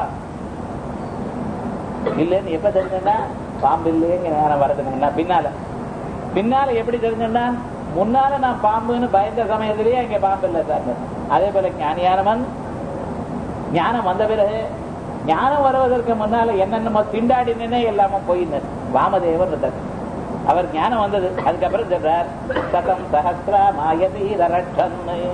இல்லைன்னு எப்ப தெரிஞ்சுன்னா, பாம்பு இல்லைங்கிற ஞானம் வர்றதுக்கு முன்னா பின்னால பின்னால எப்படி தெரிஞ்சுன்னா, முன்னால நான் பாம்புன்னு பயந்த சமயத்திலேயே அங்கே பாம்பு இல்லை சார். அதே போல ஞானியானவன் ஞானம் வந்த பிறகு, ஞானம் வருவதற்கு முன்னால என்னென்னமோ திண்டாடினே எல்லாம போயினர். வாமதேவர் இருந்தார், அவர் ஞானம் வந்தது. அதுக்கப்புறம் சொல்றார் சதம் சஹஸ்ரா மாயதி ரட்சன்.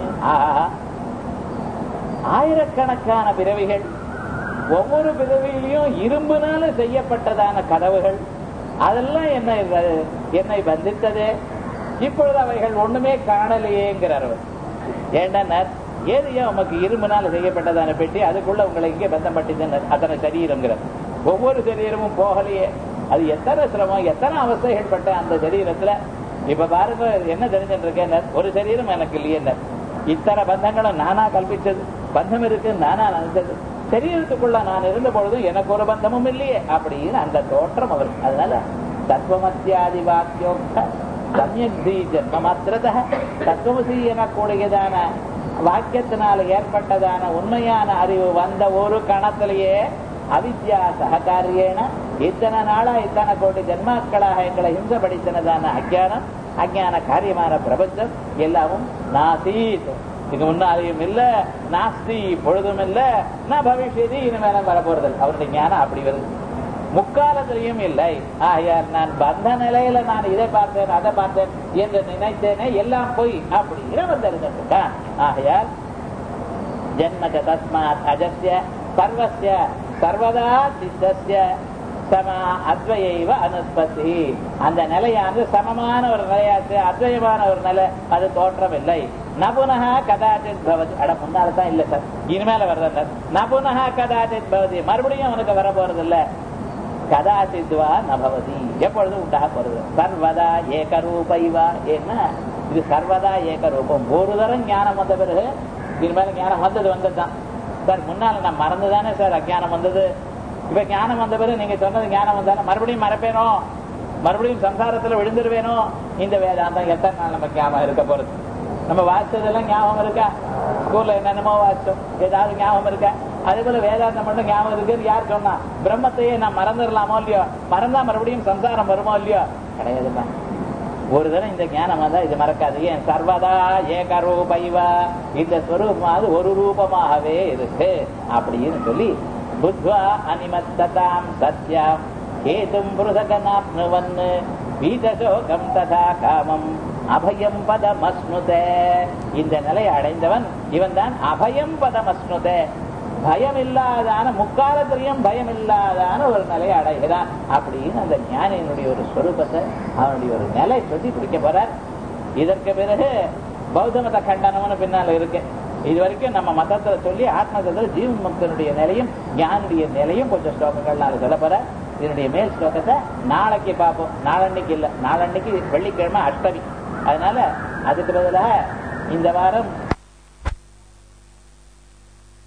ஆயிரக்கணக்கான பிறவிகள், ஒவ்வொரு பிறவியிலையும் இரும்புனால செய்யப்பட்டதான கதவுகள், அதெல்லாம் என்ன என்னை பந்தித்தது, இப்பொழுது அவைகள் ஒண்ணுமே காணலையேங்கிறார் அவர். ஏன்னா ஏதையோ உமக்கு இரும்புனால செய்யப்பட்டதான பெட்டி, அதுக்குள்ள உங்களை இங்கே பந்தம் பட்டின அத்தனை சரீரங்கிறார். ஒவ்வொரு சரீரமும் போகலையே, அது எத்தனை சிரமம் எத்தனை அவஸ்தைகள் பட்ட அந்த சரீரத்துல. இப்ப பாருங்க என்ன தெரிஞ்சுட்டு இருக்கேன், ஒரு சரீரம் எனக்கு இல்லையே, இத்தனை பந்தங்களும் நானா கல்பிச்சது, பந்தம் இருக்கு நானா நினைச்சது, சரீரத்துக்குள்ள நான் இருந்த பொழுதும் எனக்கு ஒரு பந்தமும் இல்லையே அப்படின்னு அந்த தோற்றம் அவருக்கு. அதனால தத்துவமத்தியாதி வாக்கியோக்த சமயக்தி ஜன்ம மாத்திரத, தத்துவசி எனக்கூடியதான வாக்கியத்தினால ஏற்பட்டதான உண்மையான அறிவு வந்த ஒரு கணத்திலேயே அவித்யா சககாரியேன இத்தனை நாளா இத்தனை கோடி ஜன்மாக்களாக எங்களை ஹிம்சப்படுத்தினதான அஜானம், அஜான காரியமான பிரபஞ்சம் எல்லாமும் நாசீத், இதுக்கு முன்னாலேயும் இல்ல, நாஸ்தி பொழுதும் இல்ல, நான் பவிஷ்யதி இனிமேல வரப்போறது. அவருடைய ஞானம் அப்படி வருது. முக்காலத்திலையும் இல்லை. ஆகையால் நான் பந்த நிலையில நான் இதை பார்த்தேன் அதை பார்த்தேன் என்று நினைத்தேனே எல்லாம் போய் அப்படின்னு வந்திருக்கான். ஆகையால் ஜன்மஜ தஸ்மாத் அஜஸ்ய சர்வஸ்ய சர்வதா சித்தஸ்ய சமா அத்வயைவ அனுஸ்பத்தி. அந்த நிலையானது சமமான ஒரு நிலையாச்சு, அத்வயமான ஒரு நிலை, அது தோற்றம் இல்லை. நபுனஹா கதாச்சித் பவதி, அட முன்னால்தான் இல்ல சார், இனிமேல வர்ற நபுனஹா கதாச்சித் பவதி, மறுபடியும் அவனுக்கு வர போறது இல்ல. கதாச்சித்வா நபவதி, எப்பொழுதும் உண்டாக போறது. சர்வதா ஏகரூபைவா, ஏன்னா இது சர்வதா ஏகரூபம். ஒரு தரம் ஞானம் வந்த பிறகு இனிமேல ஞானம் வந்தது வந்ததுதான் சார். முன்னால நான் மறந்துதானே சார் அஜானம் வந்தது, இப்ப ஞானம் வந்த பிறகு நீங்க சொன்னது ஞானம் வந்தானே மறுபடியும் மறப்பேனோ, மறுபடியும் சம்சாரத்துல விழுந்துருவேனோ. இந்த வேதாந்தம் எத்தனை நாள் நமக்கு ஞாபகம் இருக்க போறது? நம்ம வாசிச்சதெல்லாம் ஞாபகம் இருக்கா? ஸ்கூல்ல என்னென்னமோ வாசிச்சோம், ஏதாவது ஞாபகம் இருக்கா? அதே போல வேதாந்தம் மட்டும் ஞாபகம் இருக்குன்னு யார் சொன்னா? பிரம்மத்தையே நான் மறந்துடலாமோ இல்லையோ? மறந்தா மறுபடியும் சம்சாரம் வருமோ இல்லையோ? கிடையாதுமா. ஒரு தடவை இந்த ஞானம் வந்தா இது மறக்காது. ஏன்? சர்வதா ஏகரூபைவா, இந்த ஸ்வரூபமாவது ஒரு ரூபமாகவே இருக்கு அப்படின்னு சொல்லி புத்வா அனிமத்ததாம் சத்யாம் கேதும் புருஷகனாப்னுவன் வீதசோகம் ததா காமம் அபயம் பதமஸ்னுதே. இந்த நிலையை அடைந்தவன் இவன் தான் அபயம் பதமஸ்னுதே, பயம் இல்லாதான, முக்காலத்திலையும் பயம் இல்லாதான ஒரு நிலையை அடைகிறான் அப்படின்னு அந்த ஞானியினுடைய ஒரு ஸ்வரூபத்தை, அவனுடைய ஒரு நிலை சொல்லி பிடிக்க போறார். இதற்கு பிறகு பௌத்த மத கண்டனம்னு பின்னால இருக்கு. இது வரைக்கும் நம்ம மதத்துல சொல்லி ஆத்ம தத்துவ ஜீவன் முக்தனுடைய நிலையும் ஞானுடைய நிலையும் கொஞ்சம் ஸ்லோகங்கள் நாலு சொல்ல போற. இதனுடைய மேல் ஸ்லோகத்தை நாளைக்கு பார்ப்போம். நாளன்னைக்கு இல்லை, நாளன்னைக்கு வெள்ளிக்கிழமை அஷ்டமி. அதனால அதுக்கு பதிலாக இந்த வாரம்